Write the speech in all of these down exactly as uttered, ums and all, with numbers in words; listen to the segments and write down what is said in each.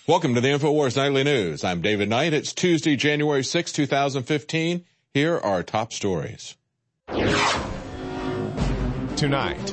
Welcome to the InfoWars Nightly News. I'm David Knight. It's Tuesday, January sixth, two thousand fifteen. Here are our top stories. Tonight,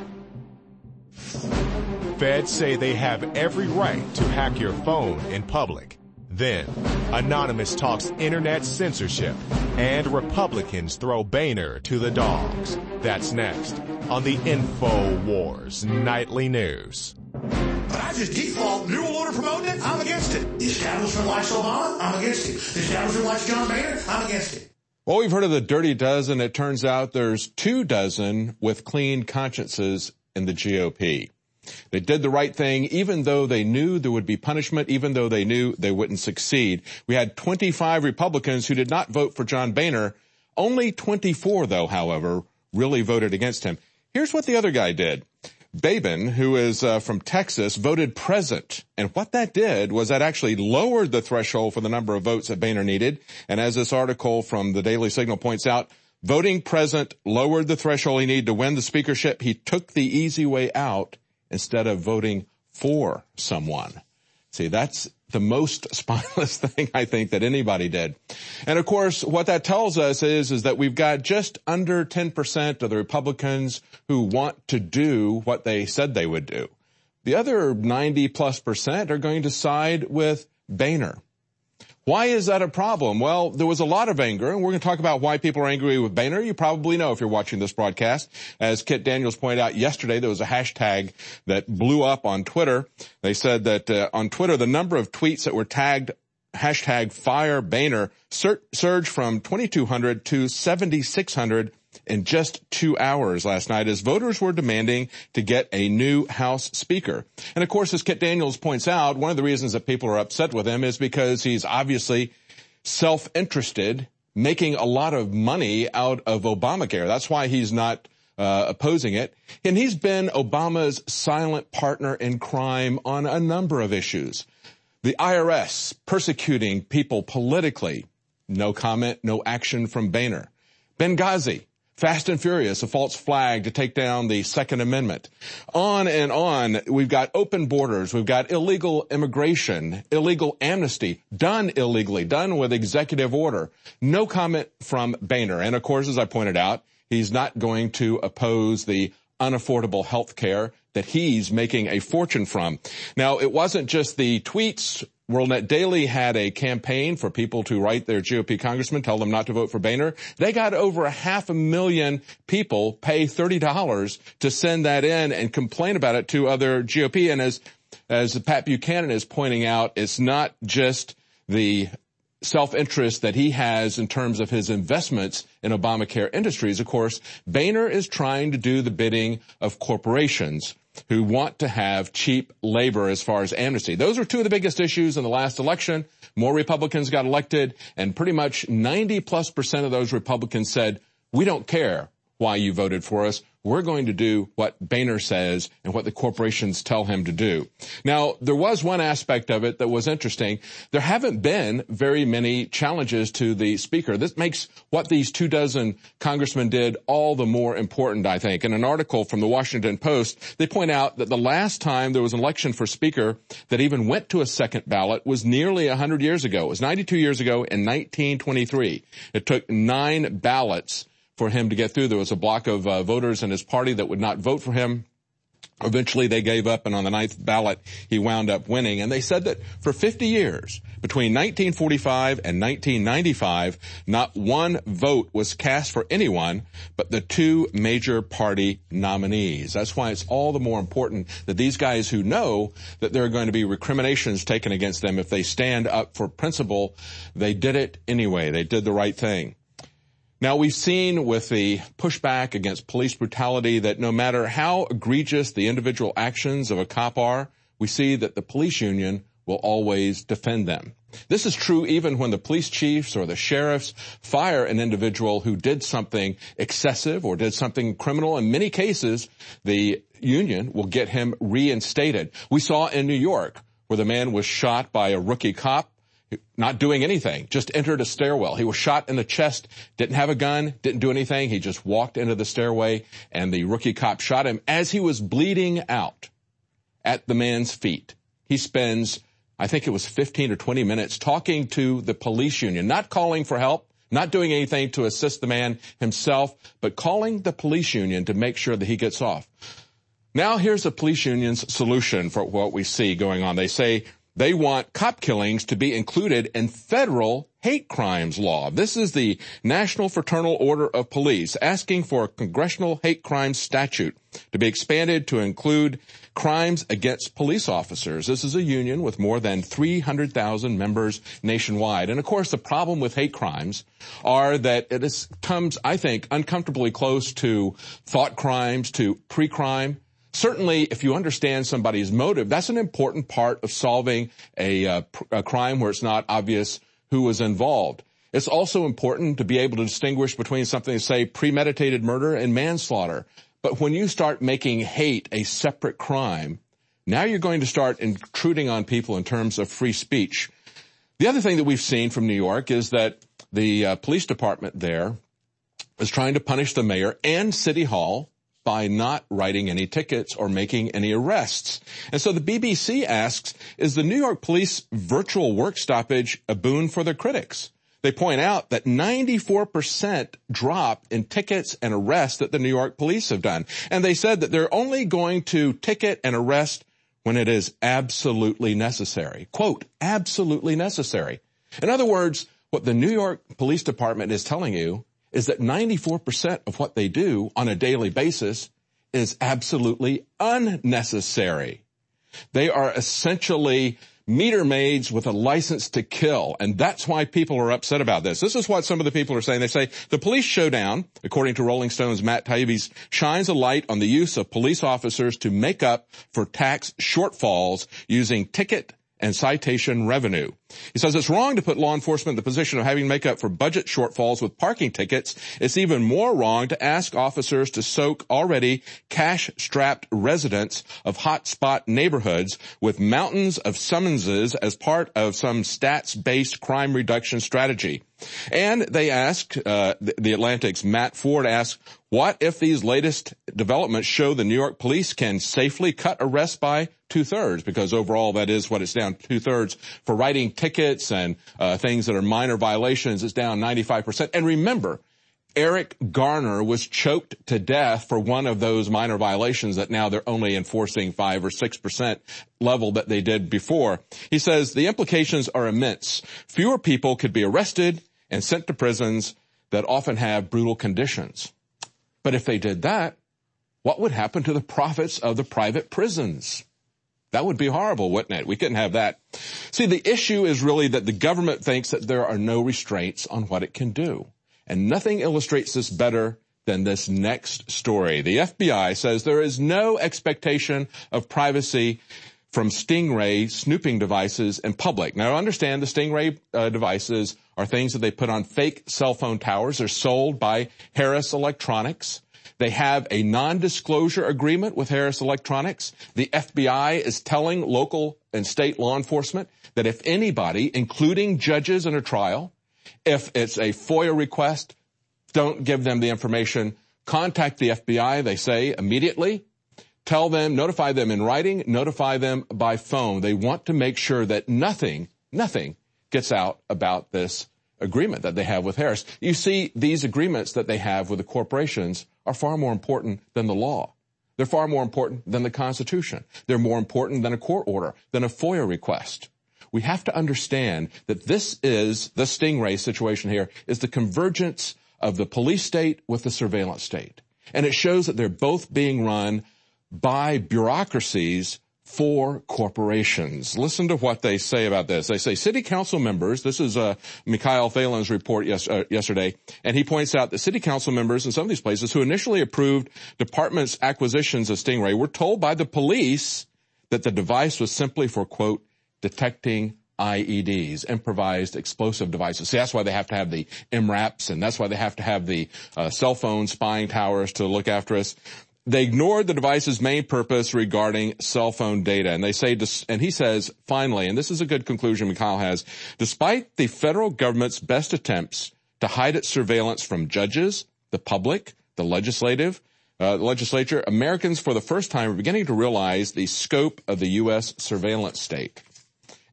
feds say they have every right to hack your phone in public. Then, Anonymous talks internet censorship, and Republicans throw Boehner to the dogs. That's next on the InfoWars Nightly News. But I just default New World Order promoting it, I'm against it. The establishment likes Obama, I'm against it. The establishment likes John Boehner, I'm against it. Well, we've heard of the dirty dozen. It turns out there's two dozen with clean consciences in the G O P. They did the right thing even though they knew there would be punishment, even though they knew they wouldn't succeed. We had twenty-five Republicans who did not vote for John Boehner. Only twenty-four, though, however, really voted against him. Here's what the other guy did. Babin, who is uh, from Texas, voted present. And what that did was that actually lowered the threshold for the number of votes that Boehner needed. And as this article from the Daily Signal points out, voting present lowered the threshold he needed to win the speakership. He took the easy way out instead of voting for someone. See, that's the most spineless thing I think that anybody did. And of course, what that tells us is, is that we've got just under ten percent of the Republicans who want to do what they said they would do. The other ninety plus percent are going to side with Boehner. Why is that a problem? Well, there was a lot of anger, and we're going to talk about why people are angry with Boehner. You probably know if you're watching this broadcast. As Kit Daniels pointed out yesterday, there was a hashtag that blew up on Twitter. They said that uh, on Twitter, the number of tweets that were tagged hashtag Fire Boehner sur- surged from twenty-two hundred to seventy-six hundred in just two hours last night as voters were demanding to get a new House Speaker. And of course, as Kit Daniels points out, one of the reasons that people are upset with him is because he's obviously self-interested, making a lot of money out of Obamacare. That's why he's not uh, opposing it. And he's been Obama's silent partner in crime on a number of issues. The I R S persecuting people politically. No comment, no action from Boehner. Benghazi. Fast and Furious, a false flag to take down the Second Amendment. On and on, we've got open borders, we've got illegal immigration, illegal amnesty, done illegally, done with executive order. No comment from Boehner. And of course, as I pointed out, he's not going to oppose the unaffordable health care that he's making a fortune from. Now, it wasn't just the tweets. WorldNet Daily had a campaign for people to write their G O P congressman, tell them not to vote for Boehner. They got over a half a million people pay thirty dollars to send that in and complain about it to other G O P. And as, as Pat Buchanan is pointing out, it's not just the self-interest that he has in terms of his investments in Obamacare Industries. Of course, Boehner is trying to do the bidding of corporations who want to have cheap labor as far as amnesty. Those are two of the biggest issues in the last election. More Republicans got elected, and pretty much ninety plus percent of those Republicans said, we don't care why you voted for us. We're going to do what Boehner says and what the corporations tell him to do. Now, there was one aspect of it that was interesting. There haven't been very many challenges to the speaker. This makes what these two dozen congressmen did all the more important, I think. In an article from the Washington Post, they point out that the last time there was an election for speaker that even went to a second ballot was nearly one hundred years ago. It was ninety-two years ago in nineteen twenty-three. It took nine ballots for him to get through. There was a block of uh, voters in his party that would not vote for him. Eventually they gave up, and on the ninth ballot, he wound up winning. And they said that for fifty years, between nineteen forty-five and nineteen ninety-five, not one vote was cast for anyone but the two major party nominees. That's why it's all the more important that these guys who know that there are going to be recriminations taken against them if they stand up for principle, they did it anyway. They did the right thing. Now, we've seen with the pushback against police brutality that no matter how egregious the individual actions of a cop are, we see that the police union will always defend them. This is true even when the police chiefs or the sheriffs fire an individual who did something excessive or did something criminal. In many cases, the union will get him reinstated. We saw in New York where the man was shot by a rookie cop, not doing anything, just entered a stairwell. He was shot in the chest, didn't have a gun, didn't do anything. He just walked into the stairway, and the rookie cop shot him as he was bleeding out at the man's feet. He spends I think it was fifteen or twenty minutes, talking to the police union, not calling for help, not doing anything to assist the man himself, but calling the police union to make sure that he gets off. Now here's the police union's solution for what we see going on. They say they want cop killings to be included in federal hate crimes law. This is the National Fraternal Order of Police asking for a congressional hate crimes statute to be expanded to include crimes against police officers. This is a union with more than three hundred thousand members nationwide. And of course, the problem with hate crimes are that it is, comes, I think, uncomfortably close to thought crimes, to pre-crime. Certainly, if you understand somebody's motive, that's an important part of solving a, uh, a crime where it's not obvious who was involved. It's also important to be able to distinguish between something, say, premeditated murder and manslaughter. But when you start making hate a separate crime, now you're going to start intruding on people in terms of free speech. The other thing that we've seen from New York is that the uh, police department there is trying to punish the mayor and City Hall by not writing any tickets or making any arrests. And so the B B C asks, is the New York police virtual work stoppage a boon for their critics? They point out that ninety-four percent drop in tickets and arrests that the New York police have done. And they said that they're only going to ticket and arrest when it is absolutely necessary. Quote, absolutely necessary. In other words, what the New York Police Department is telling you is that ninety-four percent of what they do on a daily basis is absolutely unnecessary. They are essentially meter maids with a license to kill, and that's why people are upset about this. This is what some of the people are saying. They say the police showdown, according to Rolling Stone's Matt Taibbi, shines a light on the use of police officers to make up for tax shortfalls using ticket and citation revenue. He says it's wrong to put law enforcement in the position of having to make up for budget shortfalls with parking tickets. It's even more wrong to ask officers to soak already cash-strapped residents of hotspot neighborhoods with mountains of summonses as part of some stats-based crime reduction strategy. And they ask, uh, the, the Atlantic's Matt Ford asks, what if these latest developments show the New York police can safely cut arrests by two-thirds? Because overall, that is what it's down, two-thirds. For writing tickets and uh, things that are minor violations, it's down ninety-five percent. And remember, Eric Garner was choked to death for one of those minor violations that now they're only enforcing five or six percent level that they did before. He says the implications are immense. Fewer people could be arrested and sent to prisons that often have brutal conditions. But if they did that, what would happen to the profits of the private prisons? That would be horrible, wouldn't it? We couldn't have that. See, the issue is really that the government thinks that there are no restraints on what it can do. And nothing illustrates this better than this next story. The F B I says there is no expectation of privacy from Stingray snooping devices in public. Now, understand the Stingray uh, devices are things that they put on fake cell phone towers. They're sold by Harris Electronics. They have a non-disclosure agreement with Harris Electronics. The F B I is telling local and state law enforcement that if anybody, including judges in a trial, if it's a FOIA request, don't give them the information. Contact the F B I, they say, immediately. Tell them, notify them in writing, notify them by phone. They want to make sure that nothing, nothing gets out about this agreement that they have with Harris. You see, these agreements that they have with the corporations are far more important than the law. They're far more important than the Constitution. They're more important than a court order, than a FOIA request. We have to understand that this is, the Stingray situation here, is the convergence of the police state with the surveillance state. And it shows that they're both being run by bureaucracies for corporations. Listen to what they say about this. They say city council members, this is uh, Mikhail Phelan's report yes, uh, yesterday, and he points out that city council members in some of these places who initially approved departments' acquisitions of Stingray were told by the police that the device was simply for, quote, detecting I E Ds, improvised explosive devices. See, that's why they have to have the M RAPs, and that's why they have to have the uh, cell phone spying towers to look after us. They ignored the device's main purpose regarding cell phone data. And they say, and he says, finally, and this is a good conclusion Mikhail has, despite the federal government's best attempts to hide its surveillance from judges, the public, the legislative, uh, the legislature, Americans for the first time are beginning to realize the scope of the U S surveillance state.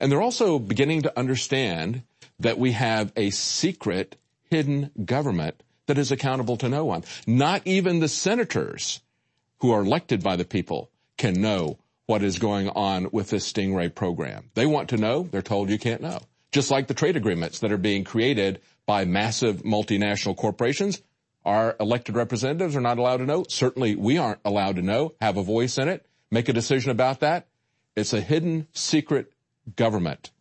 And they're also beginning to understand that we have a secret, hidden government that is accountable to no one. Not even the senators who are elected by the people can know what is going on with this Stingray program. They want to know. They're told you can't know. Just like the trade agreements that are being created by massive multinational corporations, our elected representatives are not allowed to know. Certainly we aren't allowed to know, have a voice in it, make a decision about that. It's a hidden, secret government.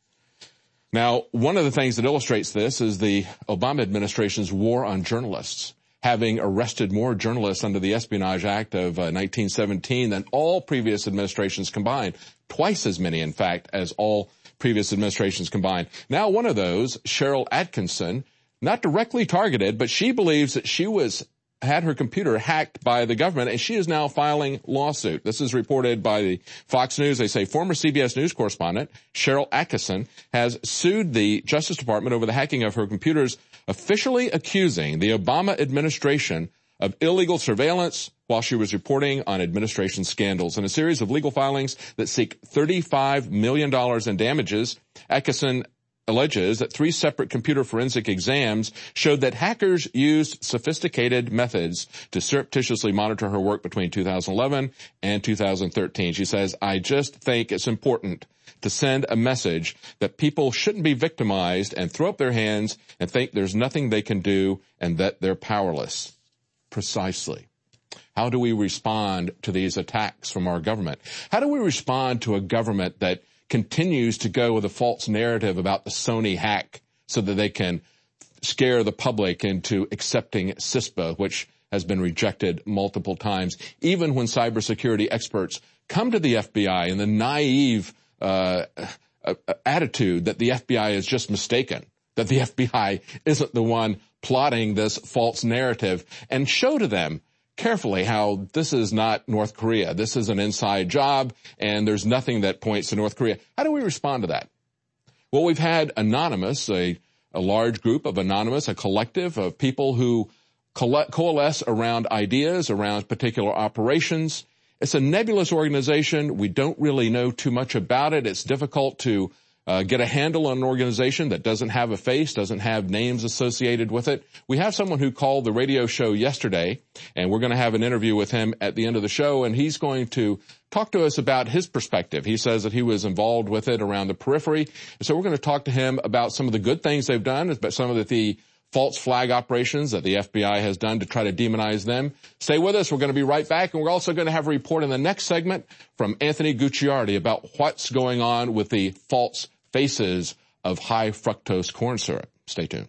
Now, one of the things that illustrates this is the Obama administration's war on journalists, having arrested more journalists under the Espionage Act of uh, nineteen seventeen than all previous administrations combined, twice as many, in fact, as all previous administrations combined. Now, one of those, Cheryl Atkinson, not directly targeted, but she believes that she was had her computer hacked by the government, and she is now filing lawsuit. This is reported by the Fox News. They say former C B S News correspondent Cheryl Atkinson has sued the Justice Department over the hacking of her computers, officially accusing the Obama administration of illegal surveillance while she was reporting on administration scandals. In a series of legal filings that seek thirty-five million dollars in damages, Atkinson alleges that three separate computer forensic exams showed that hackers used sophisticated methods to surreptitiously monitor her work between two thousand eleven and two thousand thirteen. She says, I just think it's important to send a message that people shouldn't be victimized and throw up their hands and think there's nothing they can do and that they're powerless. Precisely. How do we respond to these attacks from our government? How do we respond to a government that continues to go with a false narrative about the Sony hack so that they can scare the public into accepting CISPA, which has been rejected multiple times, even when cybersecurity experts come to the F B I in the naive uh, uh, attitude that the F B I is just mistaken, that the F B I isn't the one plotting this false narrative, and show to them carefully how this is not North Korea. This is an inside job, and there's nothing that points to North Korea. How do we respond to that? Well, we've had Anonymous, a, a large group of Anonymous, a collective of people who coalesce around ideas, around particular operations. It's a nebulous organization. We don't really know too much about it. It's difficult to Uh, get a handle on an organization that doesn't have a face, doesn't have names associated with it. We have someone who called the radio show yesterday, and we're going to have an interview with him at the end of the show, and he's going to talk to us about his perspective. He says that he was involved with it around the periphery, and so we're going to talk to him about some of the good things they've done, but some of the, the false flag operations that the F B I has done to try to demonize them. Stay with us. We're going to be right back, and we're also going to have a report in the next segment from Anthony Gucciardi about what's going on with the false faces of high fructose corn syrup. Stay tuned.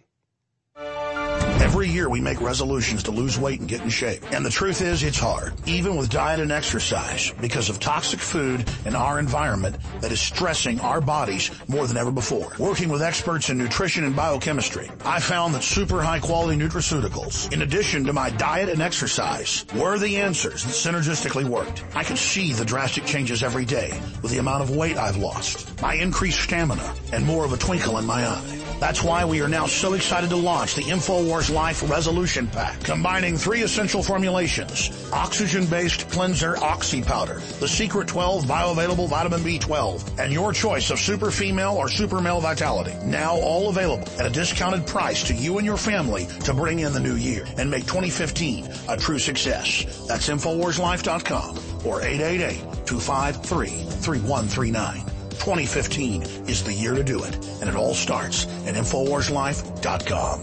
Every year we make resolutions to lose weight and get in shape. And the truth is, it's hard, even with diet and exercise, because of toxic food in our environment that is stressing our bodies more than ever before. Working with experts in nutrition and biochemistry, I found that super high-quality nutraceuticals, in addition to my diet and exercise, were the answers that synergistically worked. I could see the drastic changes every day with the amount of weight I've lost, my increased stamina, and more of a twinkle in my eye. That's why we are now so excited to launch the InfoWars Life Resolution Pack, combining three essential formulations: oxygen-based cleanser Oxy Powder, the Secret twelve bioavailable vitamin B twelve, and your choice of super female or super male vitality. Now all available at a discounted price to you and your family to bring in the new year and make twenty fifteen a true success. That's InfoWars Life dot com or eight eight eight, two five three, three one three nine. twenty fifteen is the year to do it, and it all starts at InfoWars Life dot com.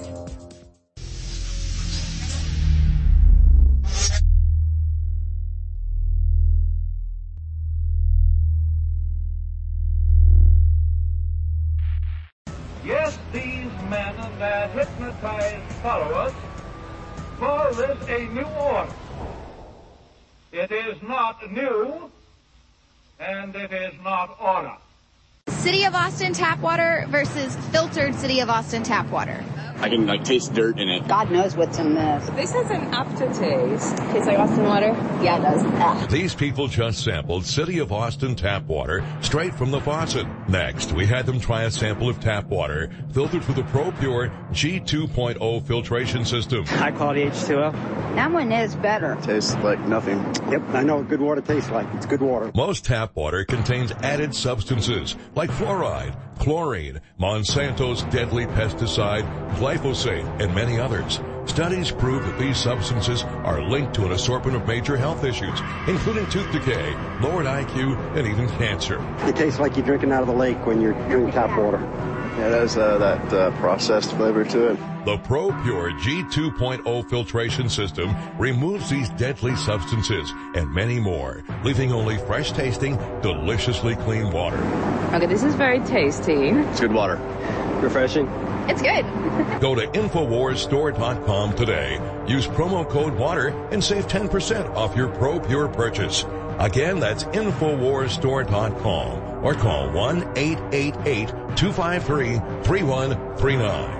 Yes, these men that hypnotize follow us call this a new order. It is not new, and it is not order. City of Austin tap water versus filtered City of Austin tap water. I can like taste dirt in it. God knows what's in this. This has an aftertaste. Tastes like Austin water? Yeah, it does. Ah. These people just sampled City of Austin tap water straight from the faucet. Next, we had them try a sample of tap water filtered through the ProPure G two point oh filtration system. High quality H two O. That one is better. Tastes like nothing. Yep, I know what good water tastes like. It's good water. Most tap water contains added substances like fluoride, chlorine, Monsanto's deadly pesticide, glyphosate, and many others. Studies prove that these substances are linked to an assortment of major health issues, including tooth decay, lowered I Q, and even cancer. It tastes like you're drinking out of the lake when you're drinking tap water. Yeah, it has uh, that uh, processed flavor to it. The ProPure G two point oh filtration system removes these deadly substances and many more, leaving only fresh-tasting, deliciously clean water. Okay, this is very tasty. It's good water. Refreshing. It's good. Go to Infowars Store dot com today. Use promo code WATER and save ten percent off your ProPure purchase. Again, that's Infowars Store dot com or call one eight eight eight, two five three, three one three nine.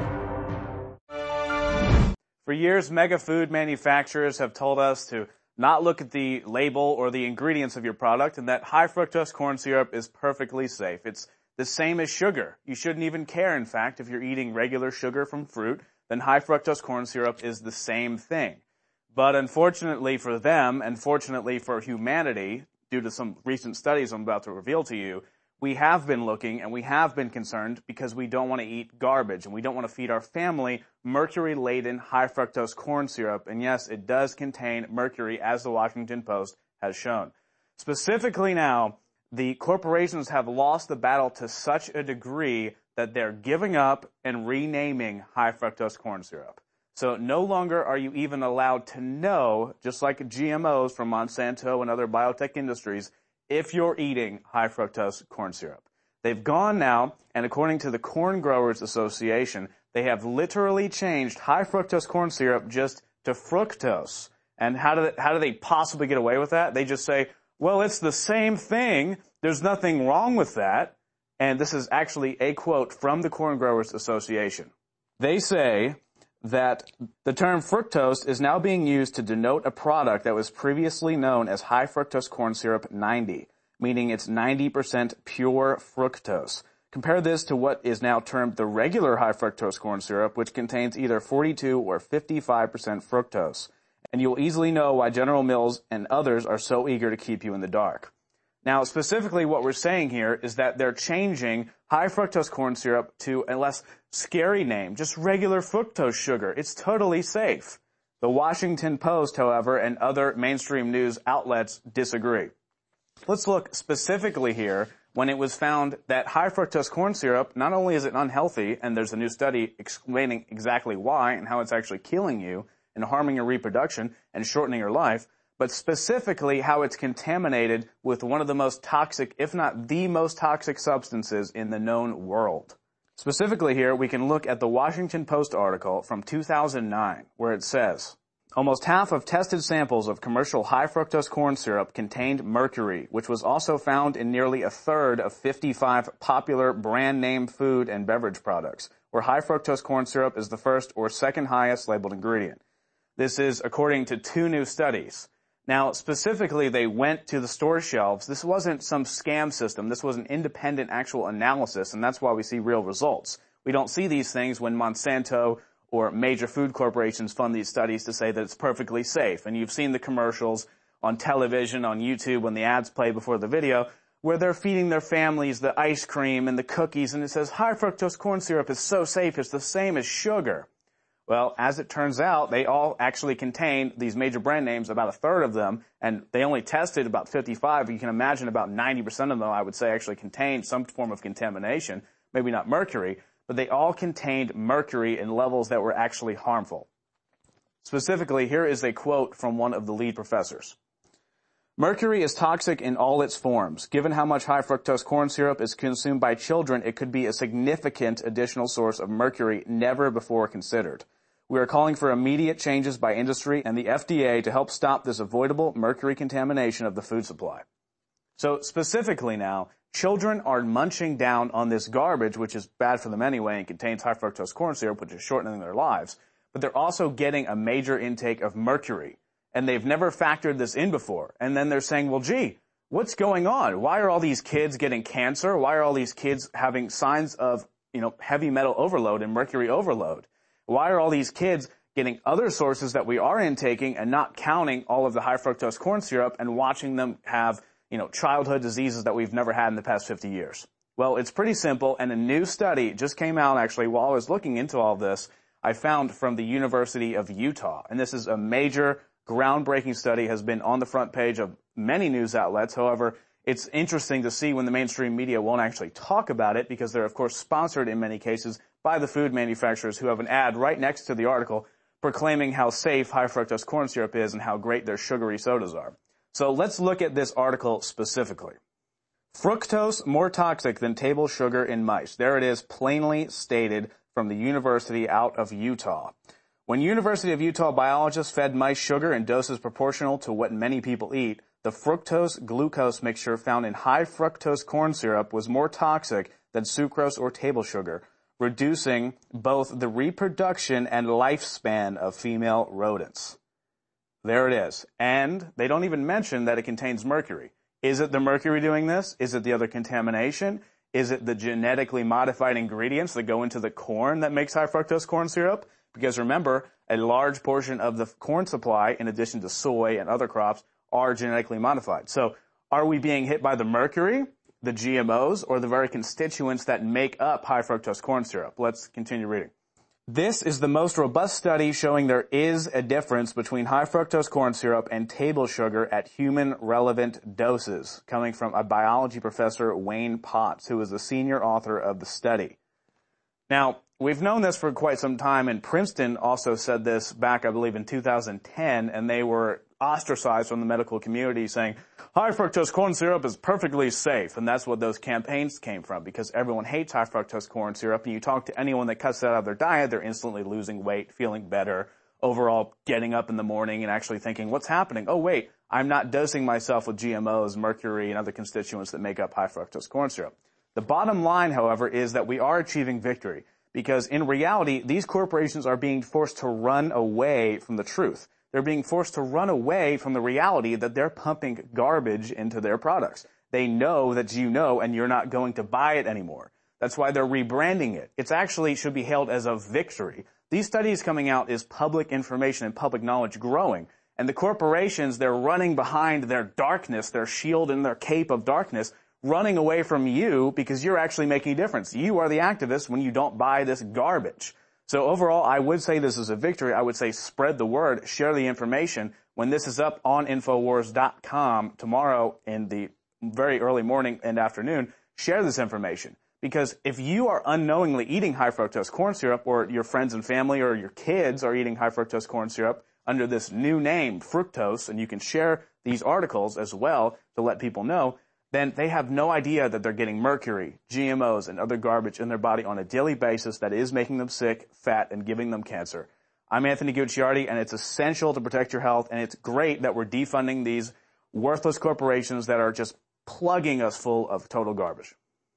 For years, mega food manufacturers have told us to not look at the label or the ingredients of your product and that high fructose corn syrup is perfectly safe. It's the same as sugar. You shouldn't even care, in fact, if you're eating regular sugar from fruit, then high fructose corn syrup is the same thing. But unfortunately for them, and fortunately for humanity, due to some recent studies I'm about to reveal to you, we have been looking and we have been concerned because we don't want to eat garbage and we don't want to feed our family mercury-laden high fructose corn syrup. And yes, it does contain mercury, as the Washington Post has shown. Specifically now, the corporations have lost the battle to such a degree that they're giving up and renaming high fructose corn syrup. So no longer are you even allowed to know, just like G M Os from Monsanto and other biotech industries, if you're eating high fructose corn syrup. They've gone now, and according to the Corn Growers Association, they have literally changed high fructose corn syrup just to fructose. And how do they, how do they possibly get away with that? They just say, well, it's the same thing. There's nothing wrong with that. And this is actually a quote from the Corn Growers Association. They say that the term fructose is now being used to denote a product that was previously known as high fructose corn syrup ninety, meaning it's ninety percent pure fructose. Compare this to what is now termed the regular high fructose corn syrup, which contains either forty-two or fifty-five percent fructose. And you'll easily know why General Mills and others are so eager to keep you in the dark. Now, specifically what we're saying here is that they're changing high fructose corn syrup to a less scary name, just regular fructose sugar. It's totally safe. The Washington Post, however, and other mainstream news outlets disagree. Let's look specifically here when it was found that high fructose corn syrup, not only is it unhealthy, and there's a new study explaining exactly why and how it's actually killing you and harming your reproduction and shortening your life, but specifically how it's contaminated with one of the most toxic, if not the most toxic substances in the known world. Specifically here, we can look at the Washington Post article from two thousand nine, where it says, almost half of tested samples of commercial high fructose corn syrup contained mercury, which was also found in nearly a third of fifty-five popular brand name food and beverage products, where high fructose corn syrup is the first or second highest labeled ingredient. This is according to two new studies. Now, specifically, they went to the store shelves. This wasn't some scam system. This was an independent actual analysis, and that's why we see real results. We don't see these things when Monsanto or major food corporations fund these studies to say that it's perfectly safe. And you've seen the commercials on television, on YouTube, when the ads play before the video, where they're feeding their families the ice cream and the cookies, and it says, high fructose corn syrup is so safe, it's the same as sugar. Well, as it turns out, they all actually contain these major brand names, about a third of them, and they only tested about fifty-five. You can imagine about ninety percent of them, I would say, actually contained some form of contamination, maybe not mercury, but they all contained mercury in levels that were actually harmful. Specifically, here is a quote from one of the lead professors. Mercury is toxic in all its forms. Given how much high fructose corn syrup is consumed by children, it could be a significant additional source of mercury never before considered. We are calling for immediate changes by industry and the F D A to help stop this avoidable mercury contamination of the food supply. So specifically now, children are munching down on this garbage, which is bad for them anyway and contains high fructose corn syrup, which is shortening their lives. But they're also getting a major intake of mercury. And they've never factored this in before. And then they're saying, well, gee, what's going on? Why are all these kids getting cancer? Why are all these kids having signs of, you know, heavy metal overload and mercury overload? Why are all these kids getting other sources that we are intaking and not counting all of the high fructose corn syrup and watching them have, you know, childhood diseases that we've never had in the past fifty years? Well, it's pretty simple, and a new study just came out actually while I was looking into all this. I found from the University of Utah, and this is a major groundbreaking study, has been on the front page of many news outlets. However, it's interesting to see when the mainstream media won't actually talk about it because they're, of course, sponsored in many cases by the food manufacturers who have an ad right next to the article proclaiming how safe high fructose corn syrup is and how great their sugary sodas are. So let's look at this article specifically. Fructose more toxic than table sugar in mice. There it is, plainly stated from the University out of Utah. When University of Utah biologists fed mice sugar in doses proportional to what many people eat, the fructose-glucose mixture found in high fructose corn syrup was more toxic than sucrose or table sugar, reducing both the reproduction and lifespan of female rodents. There it is. And they don't even mention that it contains mercury. Is it the mercury doing this? Is it the other contamination? Is it the genetically modified ingredients that go into the corn that makes high fructose corn syrup? Because remember, a large portion of the corn supply, in addition to soy and other crops, are genetically modified. So are we being hit by the mercury, the G M Os, or the very constituents that make up high fructose corn syrup? Let's continue reading. This is the most robust study showing there is a difference between high fructose corn syrup and table sugar at human relevant doses, coming from a biology professor, Wayne Potts, who is the senior author of the study. Now, we've known this for quite some time, and Princeton also said this back, I believe, in two thousand ten, and they were ostracized from the medical community saying, high fructose corn syrup is perfectly safe, and that's what those campaigns came from, because everyone hates high fructose corn syrup, and you talk to anyone that cuts that out of their diet, they're instantly losing weight, feeling better, overall getting up in the morning and actually thinking, what's happening? Oh, wait, I'm not dosing myself with G M Os, mercury, and other constituents that make up high fructose corn syrup. The bottom line, however, is that we are achieving victory, because in reality, these corporations are being forced to run away from the truth. They're being forced to run away from the reality that they're pumping garbage into their products. They know that you know, and you're not going to buy it anymore. That's why they're rebranding it. It's actually should be hailed as a victory. These studies coming out is public information and public knowledge growing. And the corporations, they're running behind their darkness, their shield and their cape of darkness, running away from you because you're actually making a difference. You are the activists when you don't buy this garbage. So overall, I would say this is a victory. I would say spread the word, share the information. When this is up on Infowars dot com tomorrow in the very early morning and afternoon, share this information. Because if you are unknowingly eating high fructose corn syrup, or your friends and family or your kids are eating high fructose corn syrup under this new name, fructose, and you can share these articles as well to let people know, then they have no idea that they're getting mercury, G M Os, and other garbage in their body on a daily basis that is making them sick, fat, and giving them cancer. I'm Anthony Gucciardi, and it's essential to protect your health, and it's great that we're defunding these worthless corporations that are just plugging us full of total garbage.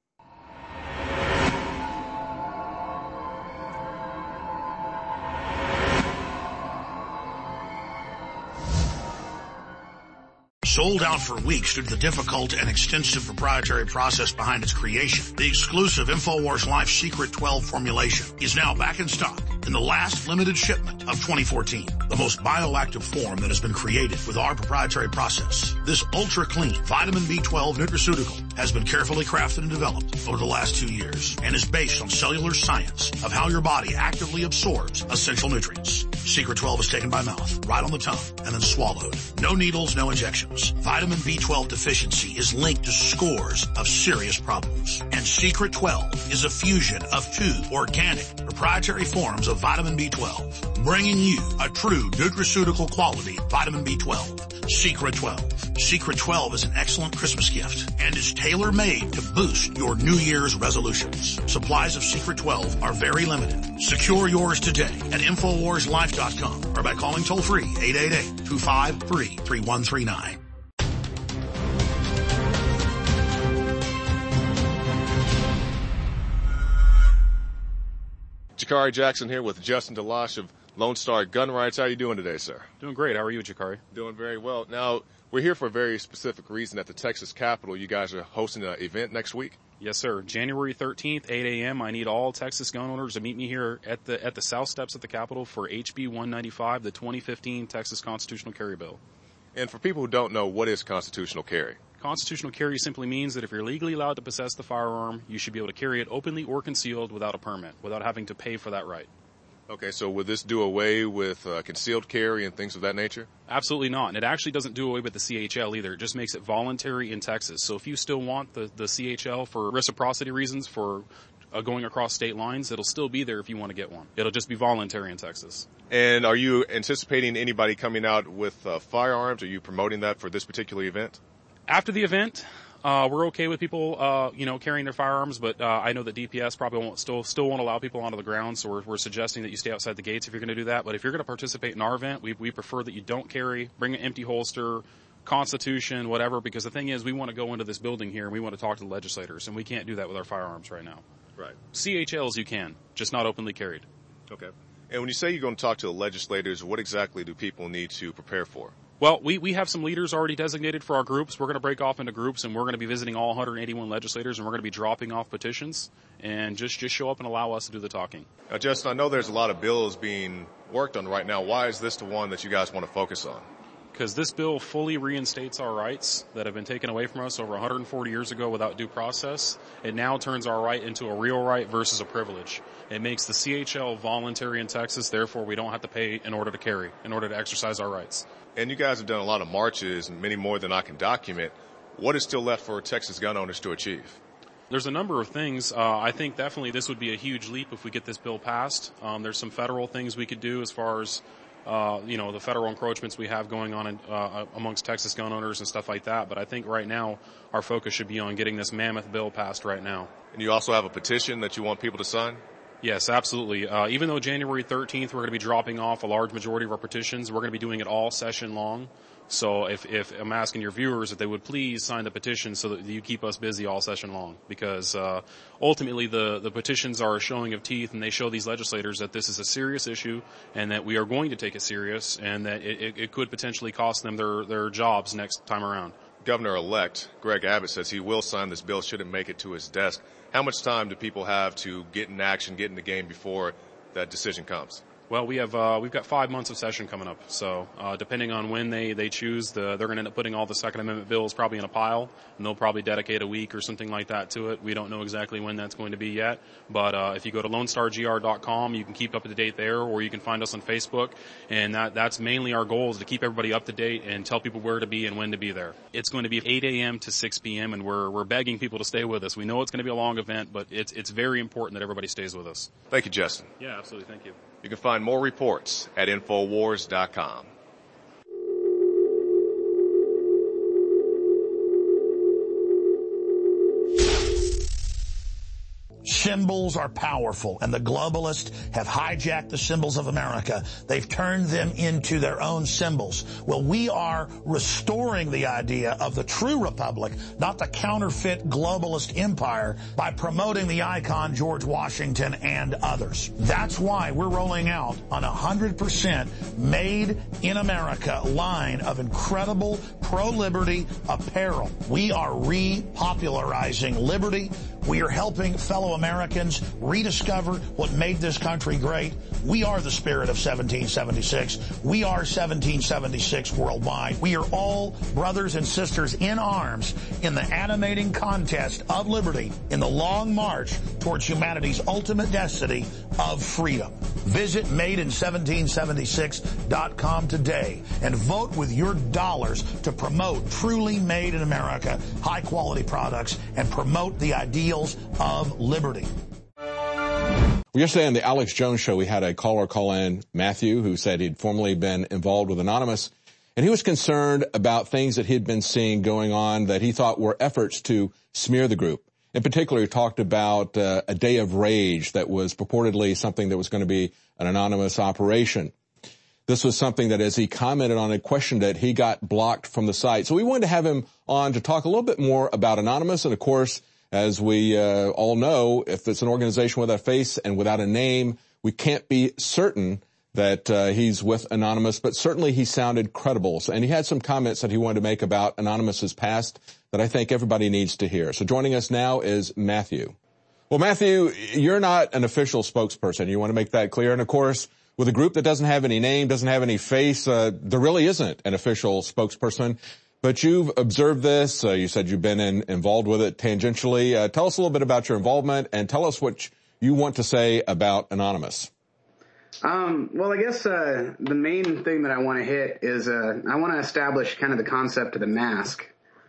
Sold out for weeks due to the difficult and extensive proprietary process behind its creation, the exclusive InfoWars Life Secret twelve formulation is now back in stock in the last limited shipment of twenty fourteen. The most bioactive form that has been created with our proprietary process. This ultra-clean vitamin B twelve nutraceutical has been carefully crafted and developed over the last two years and is based on cellular science of how your body actively absorbs essential nutrients. Secret twelve is taken by mouth, right on the tongue, and then swallowed. No needles, no injections. Vitamin B twelve deficiency is linked to scores of serious problems. And Secret twelve is a fusion of two organic proprietary forms of vitamin B twelve, bringing you a true nutraceutical quality vitamin B twelve. Secret twelve. Secret twelve is an excellent Christmas gift and is tailor-made to boost your New Year's resolutions. Supplies of Secret twelve are very limited. Secure yours today at Infowars Life dot com or by calling toll-free eight eight eight, two five three, three one three nine. Jakari Jackson here with Justin DeLosh of Lone Star Gun Rights. How are you doing today, sir? Doing great. How are you, Jakari? Doing very well. Now, we're here for a very specific reason. At the Texas Capitol, you guys are hosting an event next week? Yes, sir. January thirteenth, eight a.m. I need all Texas gun owners to meet me here at the at the South Steps at the Capitol for H B one ninety-five, the twenty fifteen Texas Constitutional Carry Bill. And for people who don't know, what is constitutional carry? Constitutional carry simply means that if you're legally allowed to possess the firearm, you should be able to carry it openly or concealed without a permit, without having to pay for that right. Okay, so would this do away with uh, concealed carry and things of that nature? Absolutely not. And it actually doesn't do away with the C H L either. It just makes it voluntary in Texas. So if you still want the, the C H L for reciprocity reasons, for uh, going across state lines, it'll still be there if you want to get one. It'll just be voluntary in Texas. And are you anticipating anybody coming out with uh, firearms? Are you promoting that for this particular event? After the event, Uh, we're okay with people, uh, you know, carrying their firearms, but uh, I know that D P S probably won't still still won't allow people onto the ground, so we're, we're suggesting that you stay outside the gates if you're going to do that. But if you're going to participate in our event, we we prefer that you don't carry, bring an empty holster, Constitution, whatever, because the thing is, we want to go into this building here and we want to talk to the legislators, and we can't do that with our firearms right now. Right. C H Ls you can, just not openly carried. Okay. And when you say you're going to talk to the legislators, what exactly do people need to prepare for? Well, we, we have some leaders already designated for our groups. We're going to break off into groups, and we're going to be visiting all one hundred eighty-one legislators, and we're going to be dropping off petitions, and just, just show up and allow us to do the talking. Now, Justin, I know there's a lot of bills being worked on right now. Why is this the one that you guys want to focus on? Because this bill fully reinstates our rights that have been taken away from us over one hundred forty years ago without due process. It now turns our right into a real right versus a privilege. It makes the C H L voluntary in Texas, therefore we don't have to pay in order to carry, in order to exercise our rights. And you guys have done a lot of marches, many more than I can document. What is still left for Texas gun owners to achieve? There's a number of things. Uh, I think definitely this would be a huge leap if we get this bill passed. Um, there's some federal things we could do as far as, uh, you know, the federal encroachments we have going on in, uh, amongst Texas gun owners and stuff like that. But I think right now our focus should be on getting this mammoth bill passed right now. And you also have a petition that you want people to sign? Yes, absolutely. Uh, even though January thirteenth we're going to be dropping off a large majority of our petitions, we're going to be doing it all session long. So if, if I'm asking your viewers if they would please sign the petition so that you keep us busy all session long, because uh, ultimately the, the petitions are a showing of teeth, and they show these legislators that this is a serious issue and that we are going to take it serious, and that it, it, it could potentially cost them their, their jobs next time around. Governor-elect Greg Abbott says he will sign this bill should it make it to his desk. How much time do people have to get in action, get in the game before that decision comes? Well, we have uh, we've got five months of session coming up. So uh, depending on when they, they choose, the, they're going to end up putting all the Second Amendment bills probably in a pile, and they'll probably dedicate a week or something like that to it. We don't know exactly when that's going to be yet. But uh, if you go to lone star g r dot com, you can keep up to date there, or you can find us on Facebook. And that that's mainly our goal, is to keep everybody up to date and tell people where to be and when to be there. It's going to be eight a.m. to six p.m., and we're we're begging people to stay with us. We know it's going to be a long event, but it's it's very important that everybody stays with us. Thank you, Justin. Yeah, absolutely. Thank you. You can find more reports at infowars dot com. Symbols are powerful, and the globalists have hijacked the symbols of America. They've turned them into their own symbols. Well, we are restoring the idea of the true republic, not the counterfeit globalist empire, by promoting the icon George Washington and others. That's why we're rolling out on a one hundred percent made in America line of incredible pro-liberty apparel. We are repopularizing liberty. We are helping fellow Americans rediscover what made this country great. We are the spirit of seventeen seventy-six. We are seventeen seventy-six worldwide. We are all brothers and sisters in arms in the animating contest of liberty, in the long march towards humanity's ultimate destiny of freedom. Visit made in seventeen seventy-six dot com today and vote with your dollars to promote truly made in America, high-quality products, and promote the ideals of liberty. Yesterday on the Alex Jones Show, we had a caller call in, Matthew, who said he'd formerly been involved with Anonymous, and he was concerned about things that he'd been seeing going on that he thought were efforts to smear the group. In particular, he talked about uh, a day of rage that was purportedly something that was going to be an anonymous operation. This was something that, as he commented on it, questioned it, he got blocked from the site. So we wanted to have him on to talk a little bit more about Anonymous, and of course, as we uh, all know, if it's an organization without a face and without a name, We can't be certain that uh, he's with Anonymous, but certainly he sounded credible. So, and he had some comments that he wanted to make about Anonymous's past that I think everybody needs to hear. So joining us now is Matthew. Well, Matthew, you're not an official spokesperson. You want to make that clear. And of course, with a group that doesn't have any name, doesn't have any face, uh, there really isn't an official spokesperson. But you've observed this. Uh, you said you've been in, involved with it tangentially. Uh, tell us a little bit about your involvement and tell us what you want to say about Anonymous. Um, well, I guess uh, the main thing that I want to hit is uh, I want to establish kind of the concept of the mask.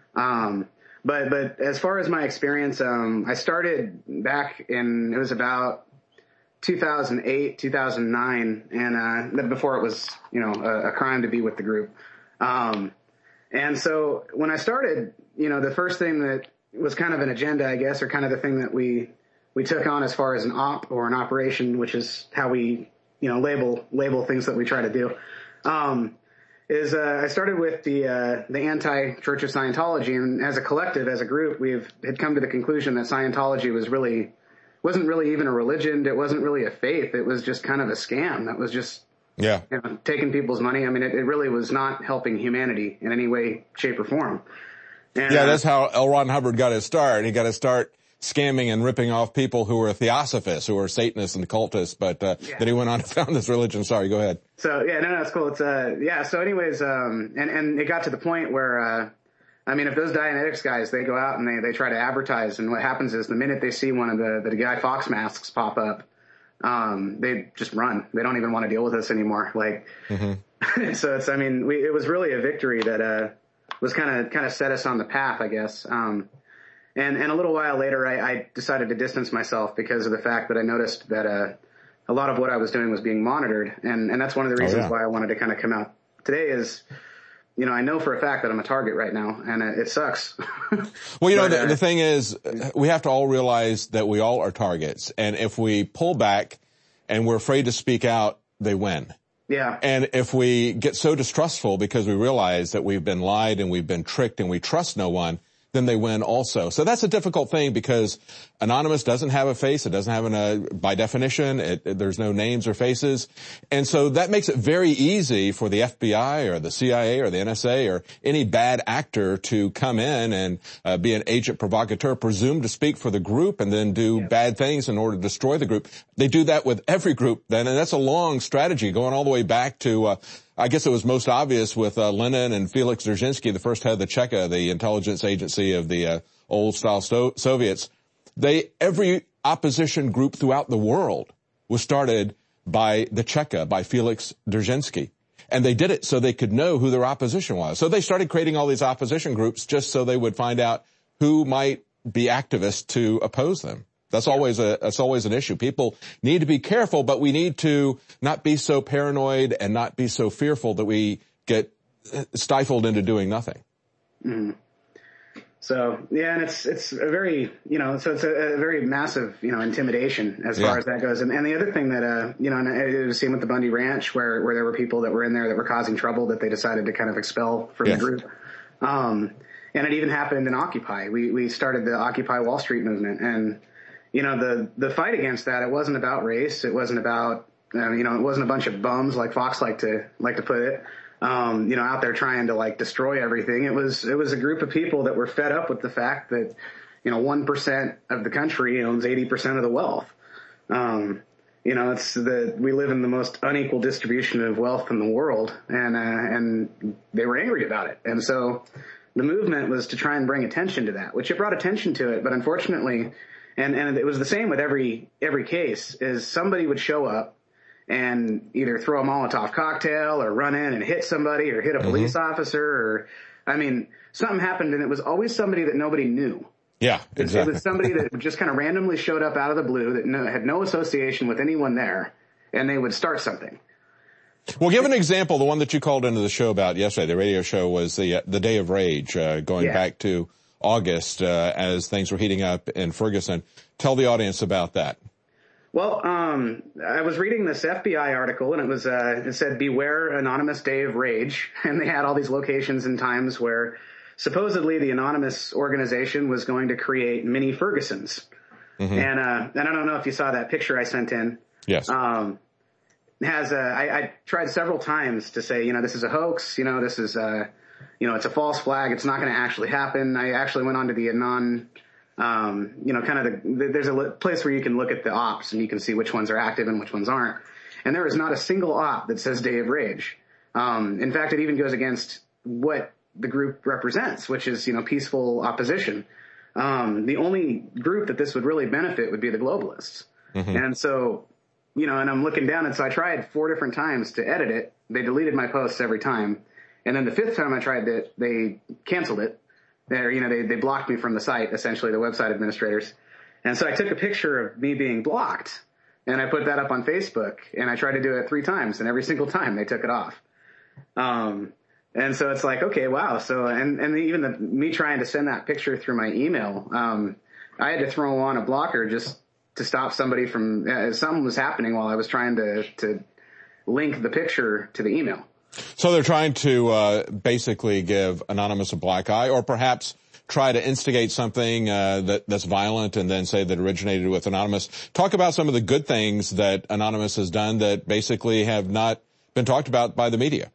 Um, but but as far as my experience, um, I started back in, it was about two thousand eight, two thousand nine, and uh, before it was, you know, a, a crime to be with the group. Um, and so when I started, you know, the first thing that was kind of an agenda, I guess, or kind of the thing that we we took on as far as an op or an operation, which is how we you know, label, label things that we try to do, um, is, uh, I started with the, uh, the anti-Church of Scientology. And as a collective, as a group, we've had come to the conclusion that Scientology was really, wasn't really even a religion. It wasn't really a faith. It was just kind of a scam that was just, yeah, you know, taking people's money. I mean, it, it really was not helping humanity in any way, shape, or form. And, yeah, that's how L. Ron Hubbard got his start. He got his start scamming and ripping off people who were theosophists, who were Satanists and cultists, but uh, yeah. Then he went on to found this religion. Sorry, go ahead. So, yeah, no, no, it's cool. It's, uh, yeah, so anyways, um, and, and it got to the point where, uh, I mean, if those Dianetics guys, they go out and they, they try to advertise, and what happens is the minute they see one of the, the Guy Fawkes masks pop up, um, they just run. They don't even want to deal with us anymore. Like, mm-hmm. So it's, I mean, we, it was really a victory that, uh, was kind of, kind of set us on the path, I guess. Um, And, and a little while later, I, I decided to distance myself because of the fact that I noticed that, uh, a lot of what I was doing was being monitored. And, and that's one of the reasons oh, yeah. why I wanted to kind of come out today is, you know, I know for a fact that I'm a target right now, and it, it sucks. Well, you know, but, the, uh, the thing is, we have to all realize that we all are targets. And if we pull back and we're afraid to speak out, they win. Yeah. And if we get so distrustful because we realize that we've been lied and we've been tricked and we trust no one, then they win also. So that's a difficult thing because Anonymous doesn't have a face. It doesn't have an, uh, by definition, it, it, there's no names or faces. And so that makes it very easy for the F B I or the C I A or the N S A or any bad actor to come in and uh, be an agent provocateur, presume to speak for the group and then do yeah. bad things in order to destroy the group. They do that with every group then, and that's a long strategy going all the way back to, uh, I guess it was most obvious with uh, Lenin and Felix Dzerzhinsky, the first head of the Cheka, the intelligence agency of the uh, old-style Sto- Soviets. They every opposition group throughout the world was started by the Cheka, by Felix Dzerzhinsky. And they did it so they could know who their opposition was. So they started creating all these opposition groups just so they would find out who might be activists to oppose them. That's always a, that's always an issue. People need to be careful, but we need to not be so paranoid and not be so fearful that we get stifled into doing nothing. Mm. So, yeah, and it's, it's a very, you know, so it's a, a very massive, you know, intimidation as yeah. far as that goes. And, and the other thing that, uh, you know, and it was seen with the Bundy Ranch where, where there were people that were in there that were causing trouble that they decided to kind of expel from yes. the group. Um, and it even happened in Occupy. We, we started the Occupy Wall Street movement, and, you know, the, the fight against that, it wasn't about race. It wasn't about, uh, you know, it wasn't a bunch of bums like Fox like to, like to put it, um, you know, out there trying to like destroy everything. It was, it was a group of people that were fed up with the fact that, you know, one percent of the country owns eighty percent of the wealth. Um, you know, it's the, we live in the most unequal distribution of wealth in the world, and, uh, and they were angry about it. And so the movement was to try and bring attention to that, which it brought attention to it. But unfortunately, And, and it was the same with every, every case, is somebody would show up and either throw a Molotov cocktail or run in and hit somebody or hit a police mm-hmm. officer, or, I mean, something happened, and it was always somebody that nobody knew. Yeah, exactly. It was somebody that just kind of randomly showed up out of the blue that no, had no association with anyone there, and they would start something. Well, give an example. The one that you called into the show about yesterday, the radio show, was the, uh, the Day of Rage, uh, going yeah. back to August, uh, as things were heating up in Ferguson. Tell the audience about that. Well, um, I was reading this F B I article, and it was, uh, it said, "Beware Anonymous Day of Rage." And they had all these locations and times where supposedly the Anonymous organization was going to create mini Fergusons. Mm-hmm. And, uh, and I don't know if you saw that picture I sent in. Yes. Um, has a, I, I tried several times to say, you know, this is a hoax, you know, this is a, you know, it's a false flag. It's not going to actually happen. I actually went on to the Anon, um, you know, kind of the, there's a place where you can look at the ops and you can see which ones are active and which ones aren't. And there is not a single op that says Day of Rage. Um, in fact, it even goes against what the group represents, which is, you know, peaceful opposition. Um, the only group that this would really benefit would be the globalists. Mm-hmm. And so, you know, and I'm looking down, and so I tried four different times to edit it. They deleted my posts every time. And then the fifth time I tried it, they canceled it. They're, you know, they, they blocked me from the site, essentially, the website administrators. And so I took a picture of me being blocked, and I put that up on Facebook, and I tried to do it three times, and every single time they took it off. Um, and so it's like, okay, wow. So, and, and even the, me trying to send that picture through my email, um, I had to throw on a blocker just to stop somebody from, uh, something was happening while I was trying to, to link the picture to the email. So they're trying to, uh, basically give Anonymous a black eye, or perhaps try to instigate something, uh, that, that's violent and then say that originated with Anonymous. Talk about some of the good things that Anonymous has done that basically have not been talked about by the media.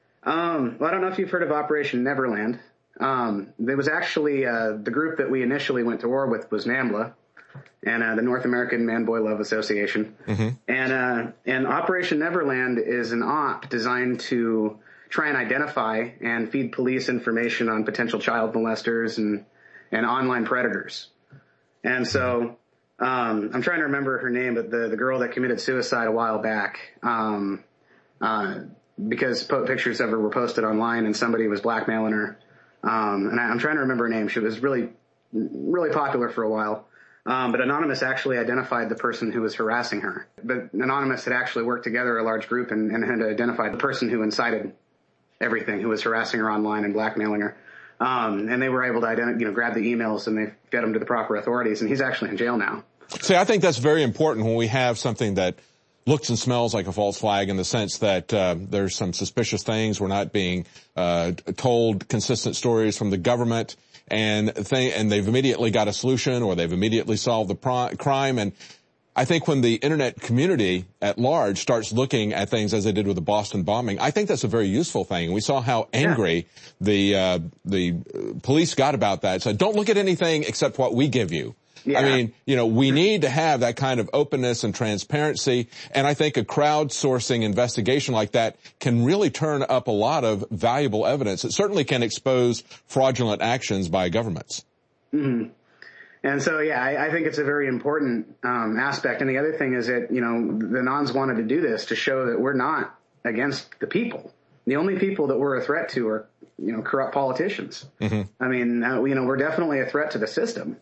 Um, well, I don't know if you've heard of Operation Neverland. Um, there was actually, uh, the group that we initially went to war with was NAMBLA, and, uh, the North American Man-Boy Love Association. Mm-hmm. And, uh, and Operation Neverland is an op designed to try and identify and feed police information on potential child molesters and, and online predators. And so, um, I'm trying to remember her name, but the, the girl that committed suicide a while back, um, uh, because po- pictures of her were posted online and somebody was blackmailing her. Um, and I, I'm trying to remember her name. She was really, really popular for a while. Um, but Anonymous actually identified the person who was harassing her. But Anonymous had actually worked together, a large group, and, and had identified the person who incited everything, who was harassing her online and blackmailing her. Um, and they were able to ident- you know, grab the emails, and they fed them to the proper authorities. And he's actually in jail now. See, I think that's very important when we have something that looks and smells like a false flag, in the sense that uh, there's some suspicious things. We're not being uh, told consistent stories from the government, and th- and they've immediately got a solution, or they've immediately solved the pro- crime. And I think when the internet community at large starts looking at things as they did with the Boston bombing, I think that's a very useful thing. We saw how angry yeah. the uh, the police got about that. So don't look at anything except what we give you. Yeah. I mean, you know, we need to have that kind of openness and transparency, and I think a crowdsourcing investigation like that can really turn up a lot of valuable evidence. It certainly can expose fraudulent actions by governments. Mm-hmm. And so, yeah, I, I think it's a very important um, aspect. And the other thing is that, you know, the Nons wanted to do this to show that we're not against the people. The only people that we're a threat to are, you know, corrupt politicians. Mm-hmm. I mean, uh, you know, we're definitely a threat to the system.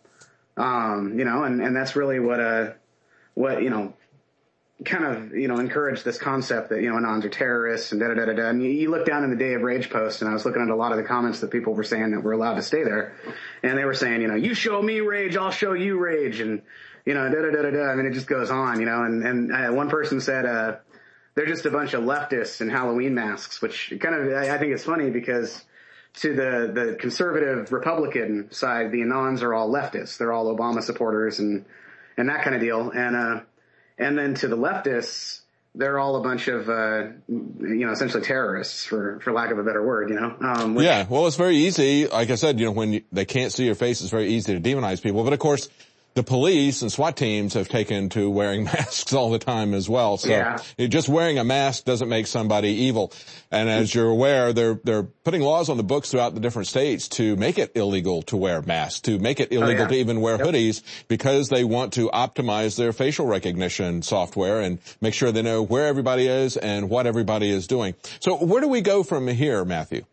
Um, you know, and, and that's really what, uh, what, you know, kind of, you know, encouraged this concept that, you know, Anons are terrorists and da da da da da. And you, you look down in the Day of Rage post, and I was looking at a lot of the comments that people were saying that we're allowed to stay there. And they were saying, you know, you show me rage, I'll show you rage. And, you know, da da da da da. I mean, it just goes on, you know, and, and uh, one person said, uh, they're just a bunch of leftists in Halloween masks, which kind of, I, I think it's funny because to the, the conservative Republican side, the Anons are all leftists. They're all Obama supporters and, and that kind of deal. And, uh, and then to the leftists, they're all a bunch of, uh, you know, essentially terrorists, for, for lack of a better word, you know? Um, which, yeah. Well, it's very easy. Like I said, you know, when you, they can't see your face, it's very easy to demonize people. But of course, the police and SWAT teams have taken to wearing masks all the time as well. So yeah. it, just wearing a mask doesn't make somebody evil. And as you're aware, they're, they're putting laws on the books throughout the different states to make it illegal to wear masks, to make it illegal oh, yeah. to even wear yep. hoodies, because they want to optimize their facial recognition software and make sure they know where everybody is and what everybody is doing. So where do we go from here, Matthew?